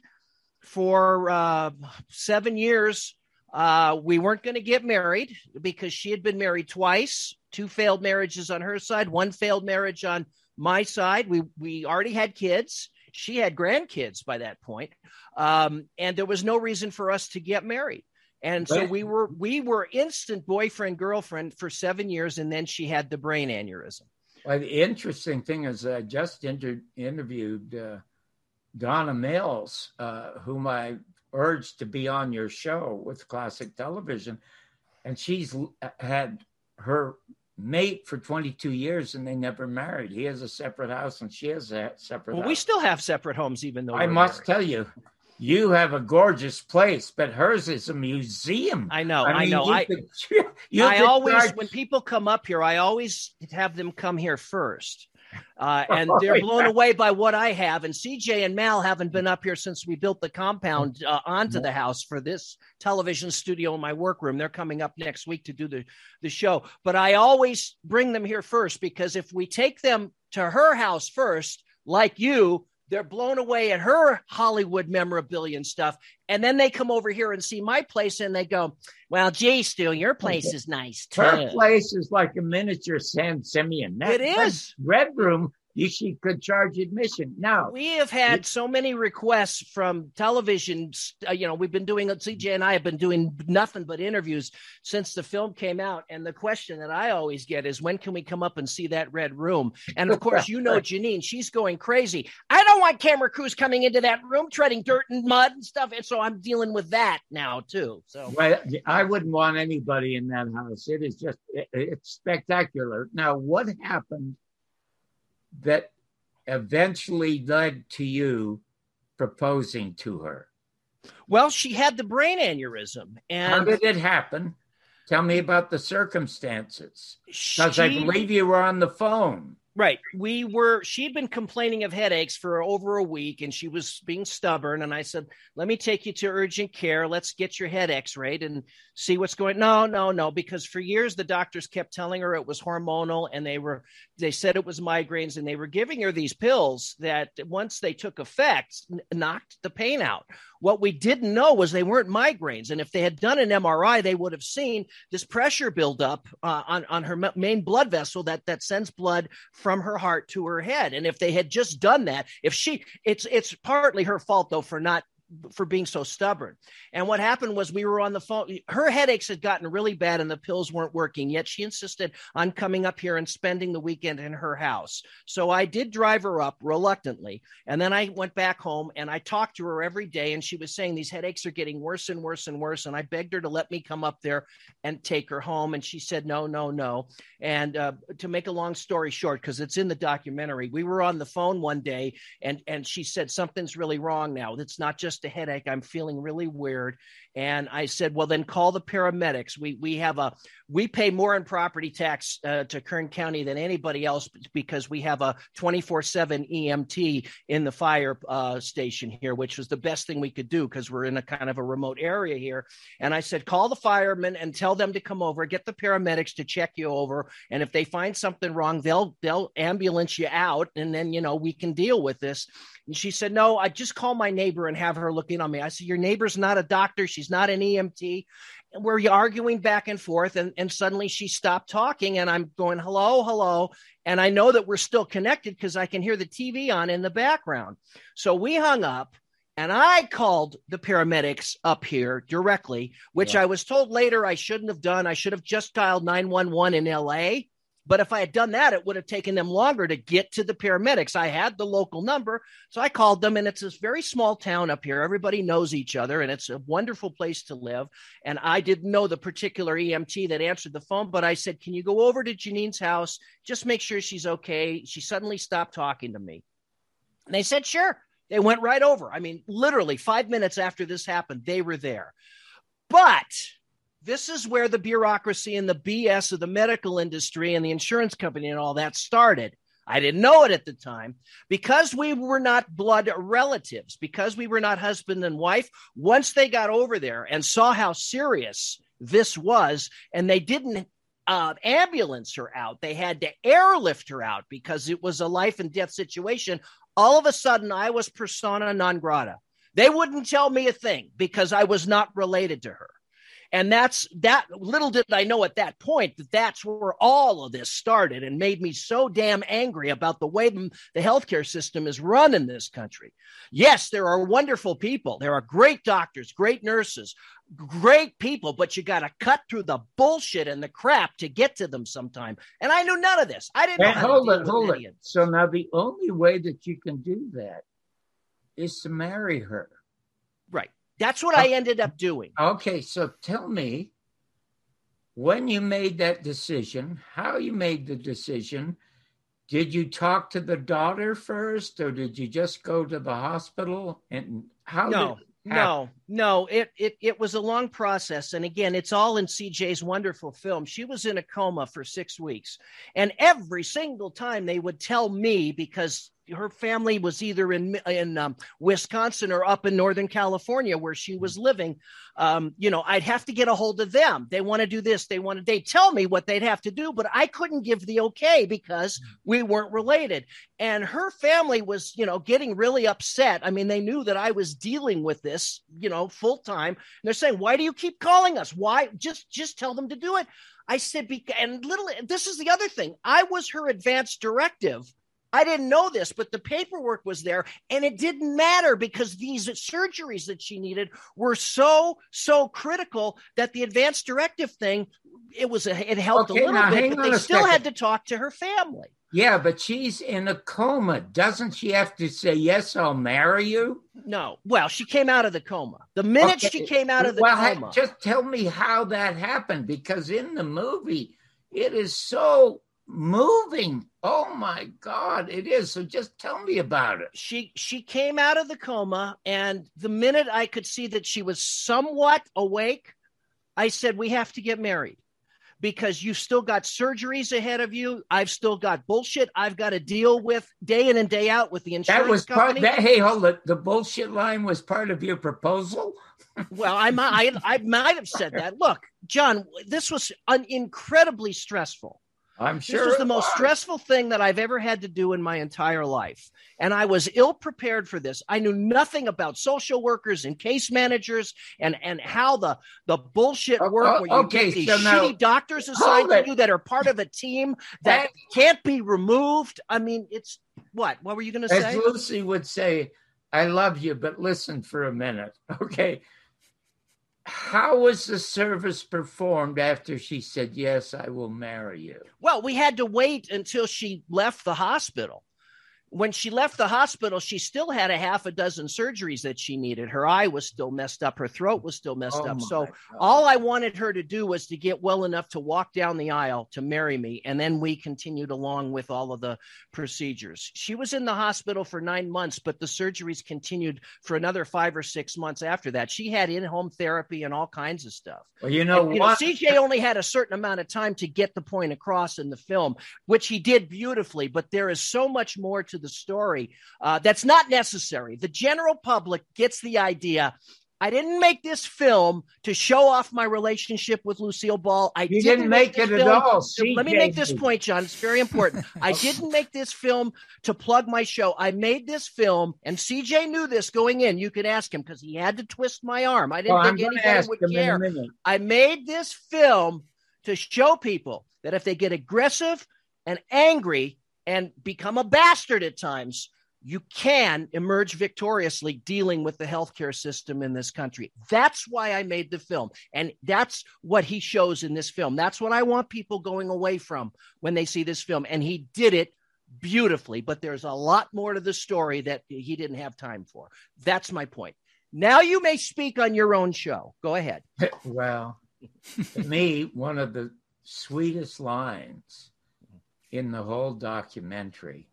for uh, seven years. Uh, we weren't going to get married because she had been married twice, two failed marriages on her side, one failed marriage on my side. We we already had kids. She had grandkids by that point. Um, and there was no reason for us to get married. And so But- we were we were instant boyfriend, girlfriend for seven years. And then she had the brain aneurysm. Well, the interesting thing is I just inter- interviewed uh, Donna Mills, uh, whom I urged to be on your show with Classic Television. And she's l- had her mate for twenty-two years and they never married. He has a separate house and she has a separate Well, house. we still have separate homes, even though I we're must married. tell you, you have a gorgeous place, but hers is a museum. I know, I mean, know. you I- could- you I could always, charge- when people come up here, I always have them come here first. Uh, and Oh, they're yeah. blown away by what I have. And C J and Mal haven't been up here since we built the compound uh, onto the house for this television studio in my workroom. They're coming up next week to do the, the show. But I always bring them here first, because if we take them to her house first, like you, they're blown away at her Hollywood memorabilia and stuff. And then they come over here and see my place and they go, well, gee, Stu, your place is nice too. Her place is like a miniature San Simeon. That It is. Red Room, you she could charge admission. Now, We have had so many requests from television. Uh, you know, we've been doing, C J and I have been doing nothing but interviews since the film came out. And the question that I always get is, when can we come up and see that red room? And of course, you know, Janine, she's going crazy. I don't want camera crews coming into that room, treading dirt and mud and stuff. And so I'm dealing with that now too. So well, I wouldn't want anybody in that house. It is just, it, it's spectacular. Now, what happened that eventually led to you proposing to her? well, she had the brain aneurysm. How And did it happen? Tell me about the circumstances. Because I she- believe you were on the phone. Right. We were, she'd been complaining of headaches for over a week and she was being stubborn. And I said, let me take you to urgent care. Let's get your head x-rayed and see what's going. No, no, no. Because for years, the doctors kept telling her it was hormonal and they were, they said it was migraines and they were giving her these pills that once they took effect, n- knocked the pain out. What we didn't know was they weren't migraines. And if they had done an M R I, they would have seen this pressure buildup uh, on, on her main blood vessel that, that sends blood from her heart to her head. And if they had just done that, if she, it's, it's partly her fault though, for not for being so stubborn. And what happened was we were on the phone. Her headaches had gotten really bad and the pills weren't working, yet she insisted on coming up here and spending the weekend in her house. So I did drive her up reluctantly. And then I went back home and I talked to her every day. And she was saying these headaches are getting worse and worse and worse. And I begged her to let me come up there and take her home. And she said, no, no, no. And uh, to make a long story short, because it's in the documentary, we were on the phone one day and, and she said, something's really wrong now. It's not just a headache. I'm feeling really weird. And I said, well, then call the paramedics. We we have a, we pay more in property tax uh, to Kern County than anybody else because we have a twenty-four seven E M T in the fire uh, station here, which was the best thing we could do because we're in a kind of a remote area here. And I said, call the firemen and tell them to come over, get the paramedics to check you over. And if they find something wrong, they'll, they'll ambulance you out. And then, you know, we can deal with this. And she said, no, I just call my neighbor and have her look in on me. I said, your neighbor's not a doctor. She's not an E M T. And we're arguing back and forth. And, and suddenly she stopped talking and I'm going, hello, hello. And I know that we're still connected because I can hear the T V on in the background. So we hung up and I called the paramedics up here directly, which yeah. I was told later I shouldn't have done. I should have just dialed nine one one in L A. But if I had done that, it would have taken them longer to get to the paramedics. I had the local number, so I called them, and it's this very small town up here. Everybody knows each other, and it's a wonderful place to live. And I didn't know the particular E M T that answered the phone, but I said, can you go over to Janine's house? Just make sure she's okay. She suddenly stopped talking to me. And they said, sure. They went right over. I mean, literally five minutes after this happened, they were there. But this is where the bureaucracy and the B S of the medical industry and the insurance company and all that started. I didn't know it at the time. Because we were not blood relatives, because we were not husband and wife, once they got over there and saw how serious this was, and they didn't uh, ambulance her out, they had to airlift her out because it was a life and death situation. All of a sudden, I was persona non grata. They wouldn't tell me a thing because I was not related to her. And that's that. Little did I know at that point that that's where all of this started and made me so damn angry about the way the healthcare system is run in this country. Yes, there are wonderful people. There are great doctors, great nurses, great people, but you got to cut through the bullshit and the crap to get to them sometime. And I knew none of this. I didn't know and how hold to deal it, hold with it. idiots. So now the only way that you can do that is to marry her. Right. That's what I ended up doing. Okay, so tell me, when you made that decision, how you made the decision, did you talk to the daughter first, or did you just go to the hospital? And how? No, did no, no. It it it was a long process, and again, it's all in C J's wonderful film. She was in a coma for six weeks, and every single time they would tell me, because her family was either in in um, Wisconsin or up in Northern California where she was living. Um, you know, I'd have to get a hold of them. They want to do this. They want to, they tell me what they'd have to do, but I couldn't give the okay because we weren't related. And her family was, you know, getting really upset. I mean, they knew that I was dealing with this, you know, full time. And they're saying, why do you keep calling us? Why? Just, just tell them to do it. I said, and little, this is the other thing. I was her advance directive. I didn't know this, but the paperwork was there, and it didn't matter because these surgeries that she needed were so, so critical that the advance directive thing, it was a, it helped okay, a little now, bit, but they still second. had to talk to her family. Yeah, but she's in a coma. Doesn't she have to say, yes, I'll marry you? No. Well, she came out of the coma. The minute okay. she came out of the well, coma. Just tell me how that happened, because in the movie, it is so moving. Oh my God, it is. So just tell me about it. She she came out of the coma, and the minute I could see that she was somewhat awake, I said, we have to get married because you've still got surgeries ahead of you. I've still got bullshit I've got to deal with day in and day out with the insurance that was company. Part, that, hey, hold it. The bullshit line was part of your proposal? Well, I might, I might have said that. Look, John, this was un- incredibly stressful. I'm sure This was it the most was. stressful thing that I've ever had to do in my entire life. And I was ill prepared for this. I knew nothing about social workers and case managers and, and how the, the bullshit work oh, where you okay, get these so now- shitty doctors assigned Hold to it. you that are part of a team that Hey. can't be removed. I mean, it's what? What were you going to As say? Lucy would say, I love you, but listen for a minute. Okay. How was the service performed after she said, yes, I will marry you? Well, we had to wait until she left the hospital. When she left the hospital, she still had a half a dozen surgeries that she needed. Her eye was still messed up. Her throat was still messed Oh up. my So God. all I wanted her to do was to get well enough to walk down the aisle to marry me. And then we continued along with all of the procedures. She was in the hospital for nine months, but the surgeries continued for another five or six months after that. She had in-home therapy and all kinds of stuff. Well, you know And, you know, what? C J only had a certain amount of time to get the point across in the film, which he did beautifully, but there is so much more to the story uh, that's not necessary. The general public gets the idea. I didn't make this film to show off my relationship with Lucille Ball. I You didn't, didn't make this it at film- all, Let me C J. make this point, John. It's very important. I didn't make this film to plug my show. I made this film, and C J knew this going in. You could ask him because he had to twist my arm. I didn't Well, I'm think going to anybody ask would him in a care. minute. I made this film to show people that if they get aggressive and angry and become a bastard at times, you can emerge victoriously dealing with the healthcare system in this country. That's why I made the film. And that's what he shows in this film. That's what I want people going away from when they see this film. And he did it beautifully, but there's a lot more to the story that he didn't have time for. That's my point. Now you may speak on your own show. Go ahead. Well, to me, one of the sweetest lines in the whole documentary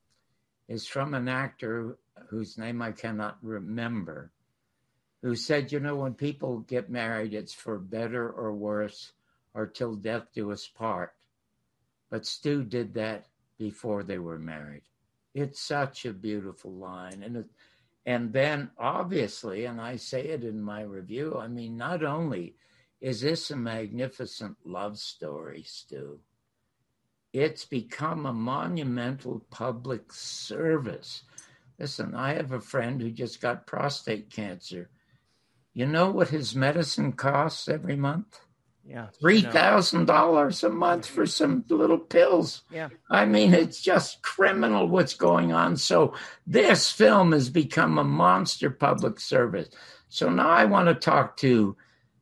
is from an actor whose name I cannot remember, who said, you know, when people get married, it's for better or worse, or till death do us part. But Stu did that before they were married. It's such a beautiful line. And, it, and then obviously, and I say it in my review, I mean, not only is this a magnificent love story, Stu, it's become a monumental public service. Listen, I have a friend who just got prostate cancer. You know what his medicine costs every month? Yeah. three thousand dollars a month for some little pills. Yeah. I mean, it's just criminal what's going on. So this film has become a monster public service. So now I want to talk to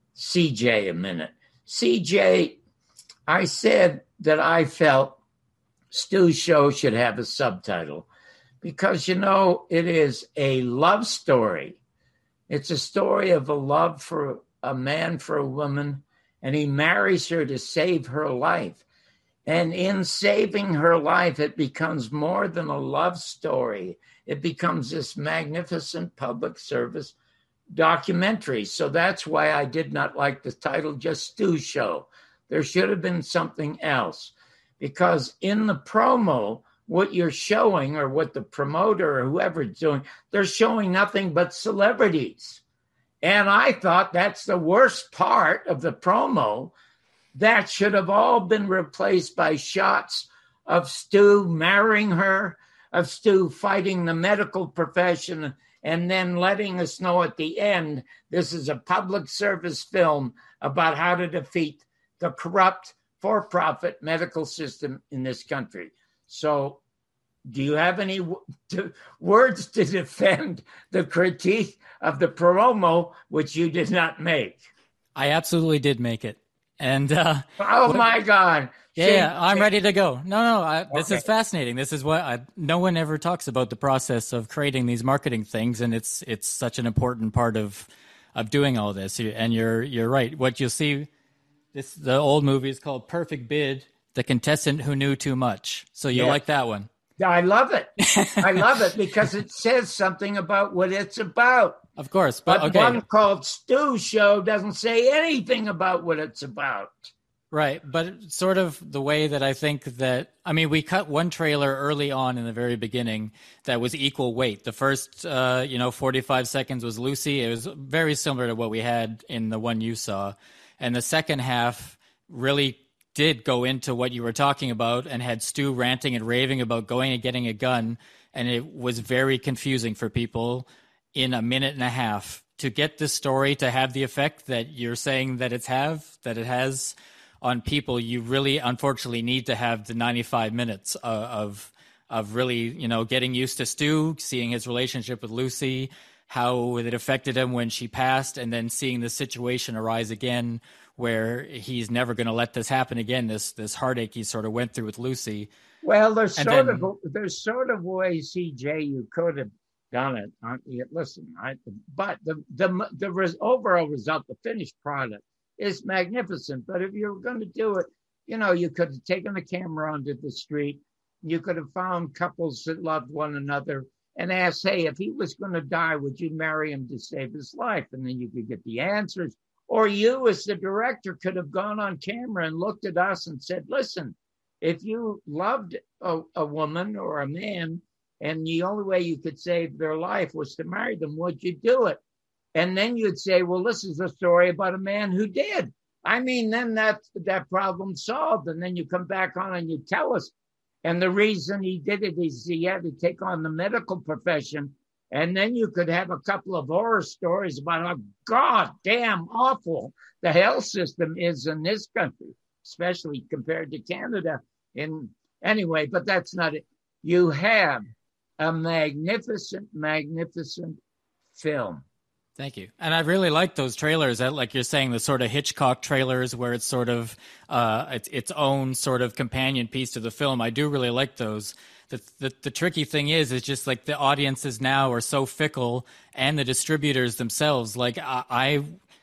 C J a minute. C J, I said that I felt Stu's show should have a subtitle because, you know, it is a love story. It's a story of a love for a man for a woman, and he marries her to save her life. And in saving her life, it becomes more than a love story. It becomes this magnificent public service documentary. So that's why I did not like the title, just Stu Show. There should have been something else. Because in the promo, what you're showing, or what the promoter or whoever is doing, they're showing nothing but celebrities. And I thought that's the worst part of the promo. That should have all been replaced by shots of Stu marrying her, of Stu fighting the medical profession, and then letting us know at the end, this is a public service film about how to defeat the corrupt for-profit medical system in this country. So do you have any w- to, words to defend the critique of the promo, which you did not make? I absolutely did make it. And uh, oh my God. Yeah, See, yeah, I'm ready to go. No, no, I, this Okay. is fascinating. This is what I, no one ever talks about the process of creating these marketing things, and it's it's such an important part of of doing all this. And you're you're right. What you'll see, this the old movie is called Perfect Bid: The Contestant Who Knew Too Much. So you Yes. like that one? I love it. I love it because it says something about what it's about. Of course, but, But okay, one called Stu Show doesn't say anything about what it's about. right. But sort of the way that I think that, I mean, we cut one trailer early on in the very beginning that was equal weight. The first, uh, you know, forty-five seconds was Lucy. It was very similar to what we had in the one you saw. And the second half really did go into what you were talking about and had Stu ranting and raving about going and getting a gun, and it was very confusing for people in a minute and a half to get this story to have the effect that you're saying that it's have that it has on people. You really, unfortunately, need to have the ninety-five minutes of, of of really, you know, getting used to Stu, seeing his relationship with Lucy, how it affected him when she passed, and then seeing the situation arise again where he's never going to let this happen again, this this heartache he sort of went through with Lucy. Well, there's And sort then- of there's sort of ways, C J, you could have done it. Uh, yeah, Listen, I, but the the the res, overall result, the finished product, is magnificent. But if you were going to do it, you know, you could have taken the camera onto the street. You could have found couples that loved one another and asked, hey, if he was going to die, would you marry him to save his life? And then you could get the answers. Or you, as the director, could have gone on camera and looked at us and said, listen, if you loved a, a woman or a man and the only way you could save their life was to marry them, would you do it? And then you'd say, well, this is a story about a man who did. I mean, then that, that problem's solved. And then you come back on and you tell us. And the reason he did it is he had to take on the medical profession. And then you could have a couple of horror stories about how goddamn awful the health system is in this country, especially compared to Canada. And anyway, but that's not it. You have a magnificent, magnificent film. Thank you. And I really like those trailers that, like you're saying, the sort of Hitchcock trailers where it's sort of uh, it's its own sort of companion piece to the film. I do really like those. The, the the tricky thing is, is just like the audiences now are so fickle, and the distributors themselves. Like I, I,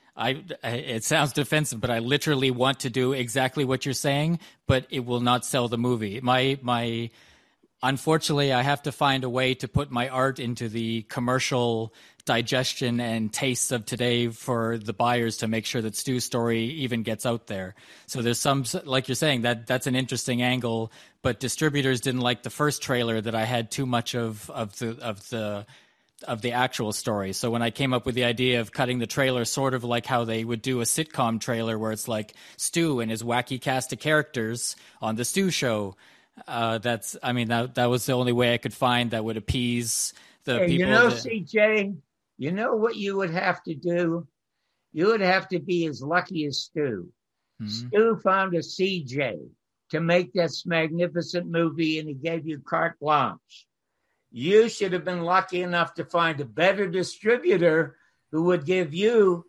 I, it sounds defensive, but I literally want to do exactly what you're saying, but it will not sell the movie. My my. Unfortunately, I have to find a way to put my art into the commercial digestion and tastes of today for the buyers to make sure that Stu's story even gets out there. So there's some, like you're saying, that that's an interesting angle, but distributors didn't like the first trailer that I had too much of of the of the of the actual story. So when I came up with the idea of cutting the trailer sort of like how they would do a sitcom trailer where it's like Stu and his wacky cast of characters on the Stu show, Uh, that's, I mean, that that was the only way I could find that would appease the Hey, people. you know, that, C J, you know what you would have to do? You would have to be as lucky as Stu. Mhm. Stu found a C J to make this magnificent movie, and he gave you carte blanche. You should have been lucky enough to find a better distributor who would give you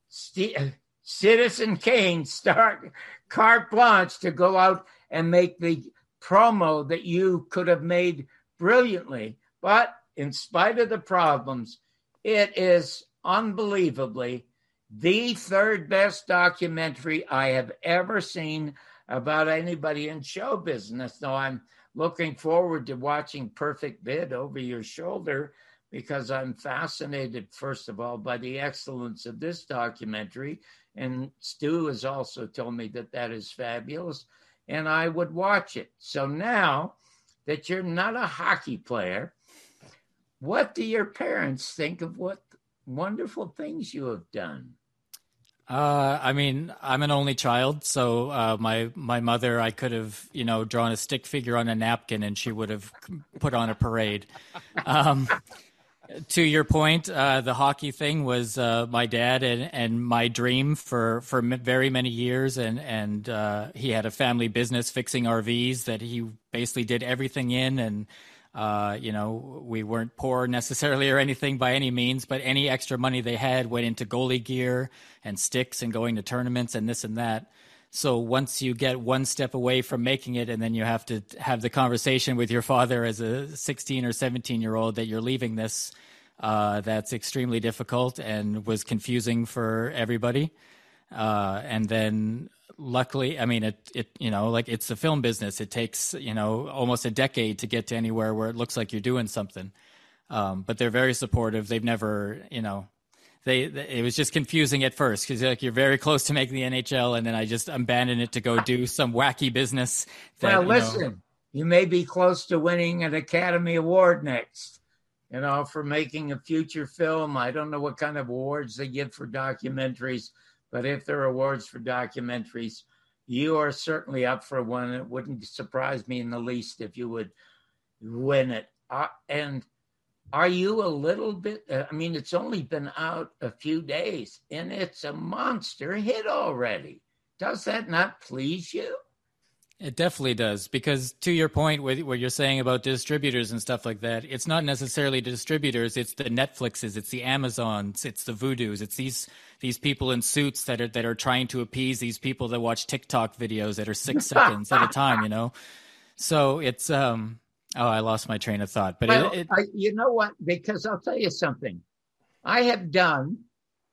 St- Citizen Kane start carte blanche to go out and make the promo that you could have made brilliantly. But in spite of the problems, it is unbelievably the third best documentary I have ever seen about anybody in show business. Now I'm looking forward to watching Perfect Bid over your shoulder because I'm fascinated, first of all, by the excellence of this documentary. And Stu has also told me that that is fabulous, and I would watch it. So now that you're not a hockey player, what do your parents think of what wonderful things you have done? Uh, I mean, I'm an only child, so uh, my my mother, I could have, you know, drawn a stick figure on a napkin, and she would have put on a parade. Um, to your point, uh, the hockey thing was uh, my dad and, and my dream for for very many years, and and uh, he had a family business fixing R Vs that he basically did everything in, and uh, you know, we weren't poor necessarily or anything by any means, but any extra money they had went into goalie gear and sticks and going to tournaments and this and that. So once you get one step away from making it, and then you have to have the conversation with your father as a sixteen or seventeen year old that you're leaving this, uh, that's extremely difficult and was confusing for everybody. Uh, and then luckily, I mean, it, it, you know, like it's the film business. It takes, you know, almost a decade to get to anywhere where it looks like you're doing something. Um, but they're very supportive. They've never, you know, They, it was just confusing at first because like you're very close to making the N H L, and then I just abandoned it to go do some wacky business. That, well, you know, listen, you may be close to winning an Academy Award next, you know, for making a future film. I don't know what kind of awards they give for documentaries, but if there are awards for documentaries, you are certainly up for one. It wouldn't surprise me in the least if you would win it. Uh, and are you a little bit, uh, I mean, it's only been out a few days and it's a monster hit already. Does that not please you? It definitely does, because to your point where, where you're saying about distributors and stuff like that, it's not necessarily the distributors, it's the Netflixes, it's the Amazons, it's the Voodoos, it's these these people in suits that are that are trying to appease these people that watch TikTok videos that are six seconds at a time, you know? So it's, um, oh, I lost my train of thought. But well, it, it, I, you know what? Because I'll tell you something. I have done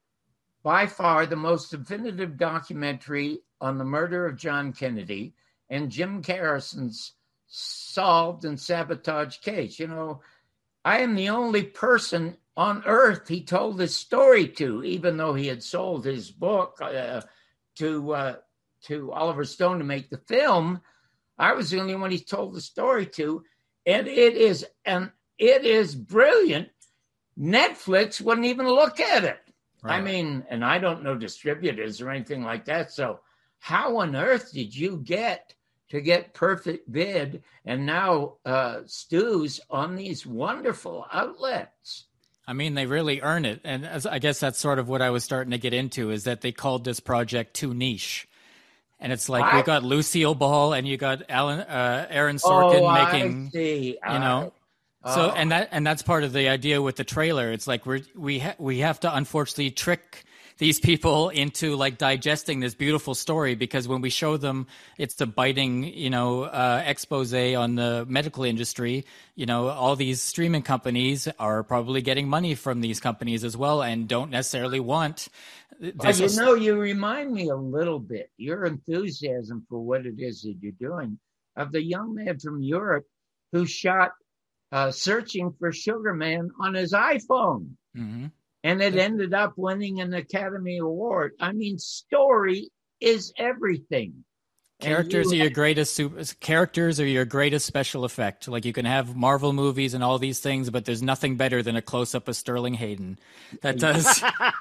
by far the most definitive documentary on the murder of John Kennedy and Jim Garrison's solved and sabotaged case. You know, I am the only person on earth he told his story to, even though he had sold his book uh, to uh, to Oliver Stone to make the film. I was the only one he told the story to, and it is and it is brilliant. Netflix wouldn't even look at it. Right. I mean, and I don't know distributors or anything like that. So how on earth did you get to get Perfect Bid and now uh, Stu's on these wonderful outlets? I mean, they really earn it. And as, I guess that's sort of what I was starting to get into, is that they called this project too niche. And it's like, what? We got Lucille Ball and you got Alan, uh, Aaron Sorkin oh, making, I see. you know, I, so, oh. and that, and that's part of the idea with the trailer. It's like, we're, we, ha- we have to unfortunately trick these people into like digesting this beautiful story, because when we show them it's the biting, you know, uh, expose on the medical industry, you know, all these streaming companies are probably getting money from these companies as well and don't necessarily want. But you know, you remind me a little bit, your enthusiasm for what it is that you're doing, of the young man from Europe who shot uh, Searching for Sugar Man on his iPhone. Mm-hmm. And it ended up winning an Academy Award. I mean, story is everything. Characters you are your greatest super, characters are your greatest special effect. Like, you can have Marvel movies and all these things, but there's nothing better than a close up of Sterling Hayden. That does.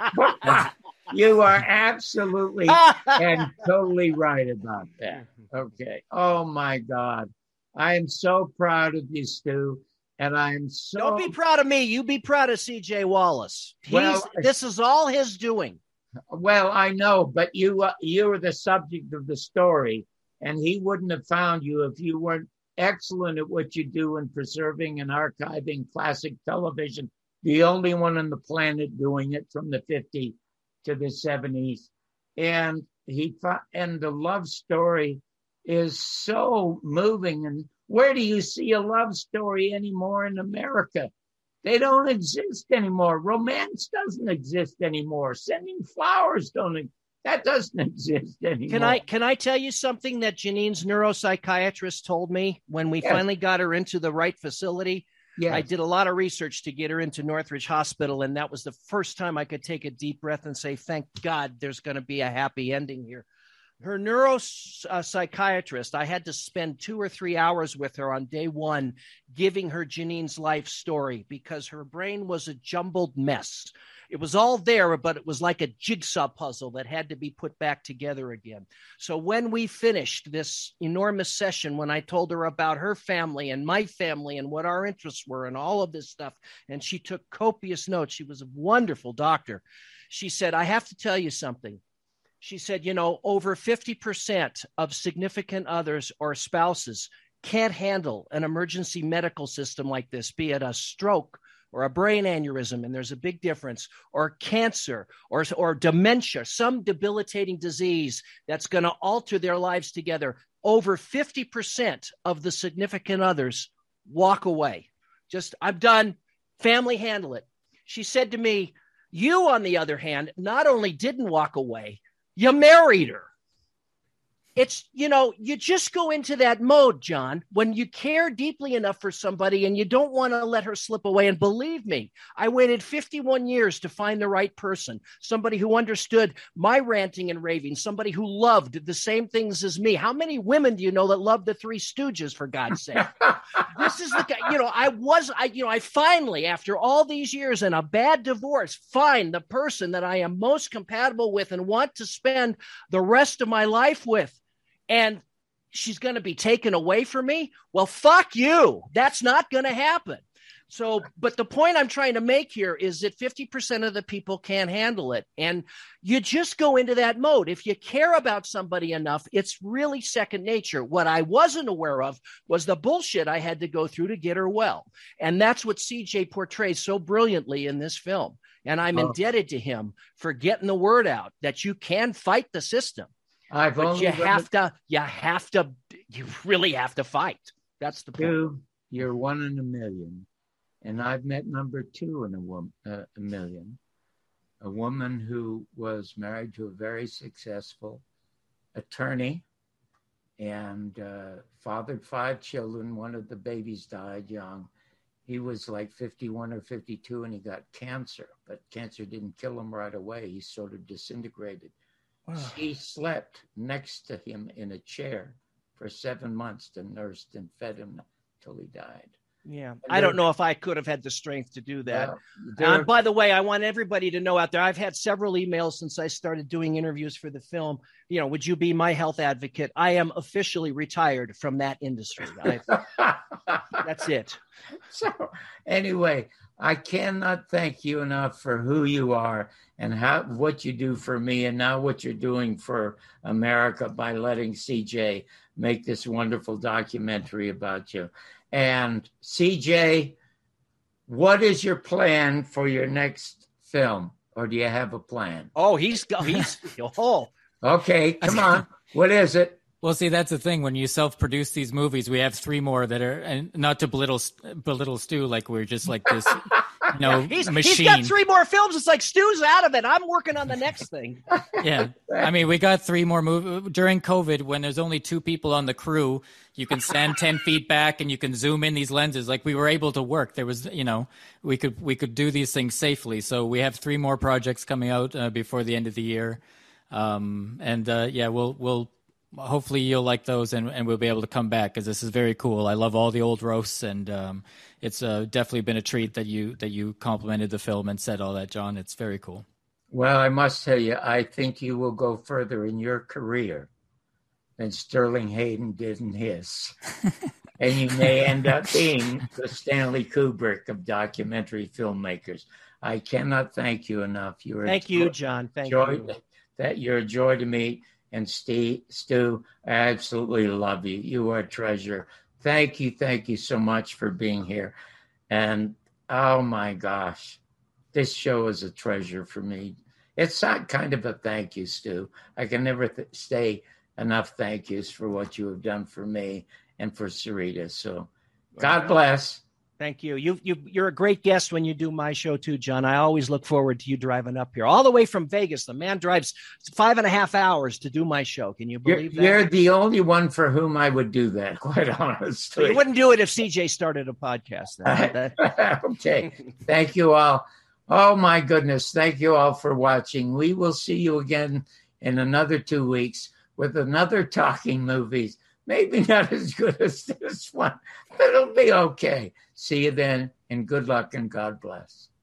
You are absolutely and totally right about that. Okay. Oh my God. I am so proud of you, Stu. And I'm so... Don't be proud of me. You be proud of C J Wallace. He's, well, this is all his doing. Well, I know, but you uh, you were the subject of the story, and he wouldn't have found you if you weren't excellent at what you do in preserving and archiving classic television. The only one on the planet doing it from the fifties to the seventies. And he and the love story is so moving. And where do you see a love story anymore in America? They don't exist anymore. Romance doesn't exist anymore. Sending flowers don't. That doesn't exist anymore. Can I can I tell you something that Janine's neuropsychiatrist told me when we yes. finally got her into the right facility? Yes. I did a lot of research to get her into Northridge Hospital, and that was the first time I could take a deep breath and say, thank God there's going to be a happy ending here. Her neuropsychiatrist, I had to spend two or three hours with her on day one, giving her Janine's life story, because her brain was a jumbled mess. It was all there, but it was like a jigsaw puzzle that had to be put back together again. So when we finished this enormous session, when I told her about her family and my family and what our interests were and all of this stuff, and she took copious notes, she was a wonderful doctor. She said, I have to tell you something. She said, you know, over fifty percent of significant others or spouses can't handle an emergency medical system like this, be it a stroke or a brain aneurysm, and there's a big difference, or cancer, or, or dementia, some debilitating disease that's going to alter their lives together. Over fifty percent of the significant others walk away. Just, I'm done. Family handle it. She said to me, you, on the other hand, not only didn't walk away, you married her. It's, you know, you just go into that mode, John, when you care deeply enough for somebody and you don't want to let her slip away. And believe me, I waited fifty-one years to find the right person, somebody who understood my ranting and raving, somebody who loved the same things as me. How many women do you know that love the Three Stooges, for God's sake? This is the guy, you know, I was, I, you know, I finally, after all these years and a bad divorce, find the person that I am most compatible with and want to spend the rest of my life with. and she's going to be taken away from me. Well, fuck you. That's not going to happen. So, but the point I'm trying to make here is that fifty percent of the people can't handle it. And you just go into that mode. If you care about somebody enough, it's really second nature. What I wasn't aware of was the bullshit I had to go through to get her well. And that's what C J portrays so brilliantly in this film. And I'm Oh. indebted to him for getting the word out that you can fight the system. I've But only you read have it- to, you have to, you really have to fight. That's the point. Two, you're one in a million. And I've met number two in a, wom- uh, a million, a woman who was married to a very successful attorney and uh, fathered five children. One of the babies died young. He was like fifty-one or fifty-two and he got cancer, but cancer didn't kill him right away. He sort of disintegrated. She slept next to him in a chair for seven months and nursed and fed him till he died. Yeah, And I don't there- know if I could have had the strength to do that. Well, there- Uh, by the way, I want everybody to know out there, I've had several emails since I started doing interviews for the film. You know, would you be my health advocate? I am officially retired from that industry. I, that's it. So anyway, I cannot thank you enough for who you are and how what you do for me and now what you're doing for America by letting C J make this wonderful documentary about you. And C J, what is your plan for your next film? Or do you have a plan? Oh, he's he's oh. Okay, come on. What is it? Well, see, that's the thing. When you self-produce these movies, we have three more that are, and not to belittle belittle Stu, like we're just like this, you know, He's, machine. he's got three more films. It's like Stu's out of it. I'm working on the next thing. Yeah, I mean, we got three more movies during COVID. When there's only two people on the crew, you can stand ten feet back and you can zoom in these lenses. Like we were able to work. There was, you know, we could we could do these things safely. So we have three more projects coming out uh, before the end of the year, um, and uh, yeah, we'll we'll. Hopefully you'll like those and, and we'll be able to come back because this is very cool. I love all the old roasts and um, it's uh, definitely been a treat that you that you complimented the film and said all that, John. It's very cool. Well, I must tell you, I think you will go further in your career than Sterling Hayden did in his. And you may end up being the Stanley Kubrick of documentary filmmakers. I cannot thank you enough. You're Thank a you, joy, John. Thank joy, you. That you're a joy to meet. And Steve, Stu, I absolutely love you. You are a treasure. Thank you, thank you so much for being here. And oh my gosh, this show is a treasure for me. It's not kind of a thank you, Stu. I can never th- say enough thank yous for what you have done for me and for Sarita. So God bless. Thank you. You you you're a great guest when you do my show too, John. I always look forward to you driving up here, all the way from Vegas. The man drives five and a half hours to do my show. Can you You're, believe that? you're the only one for whom I would do that, quite honestly. So you wouldn't do it if C J started a podcast. Then. Okay. Thank you all. Oh, my goodness. Thank you all for watching. We will see you again in another two weeks with another Talking Movies. Maybe not as good as this one, but it'll be okay. See you then, and good luck and God bless.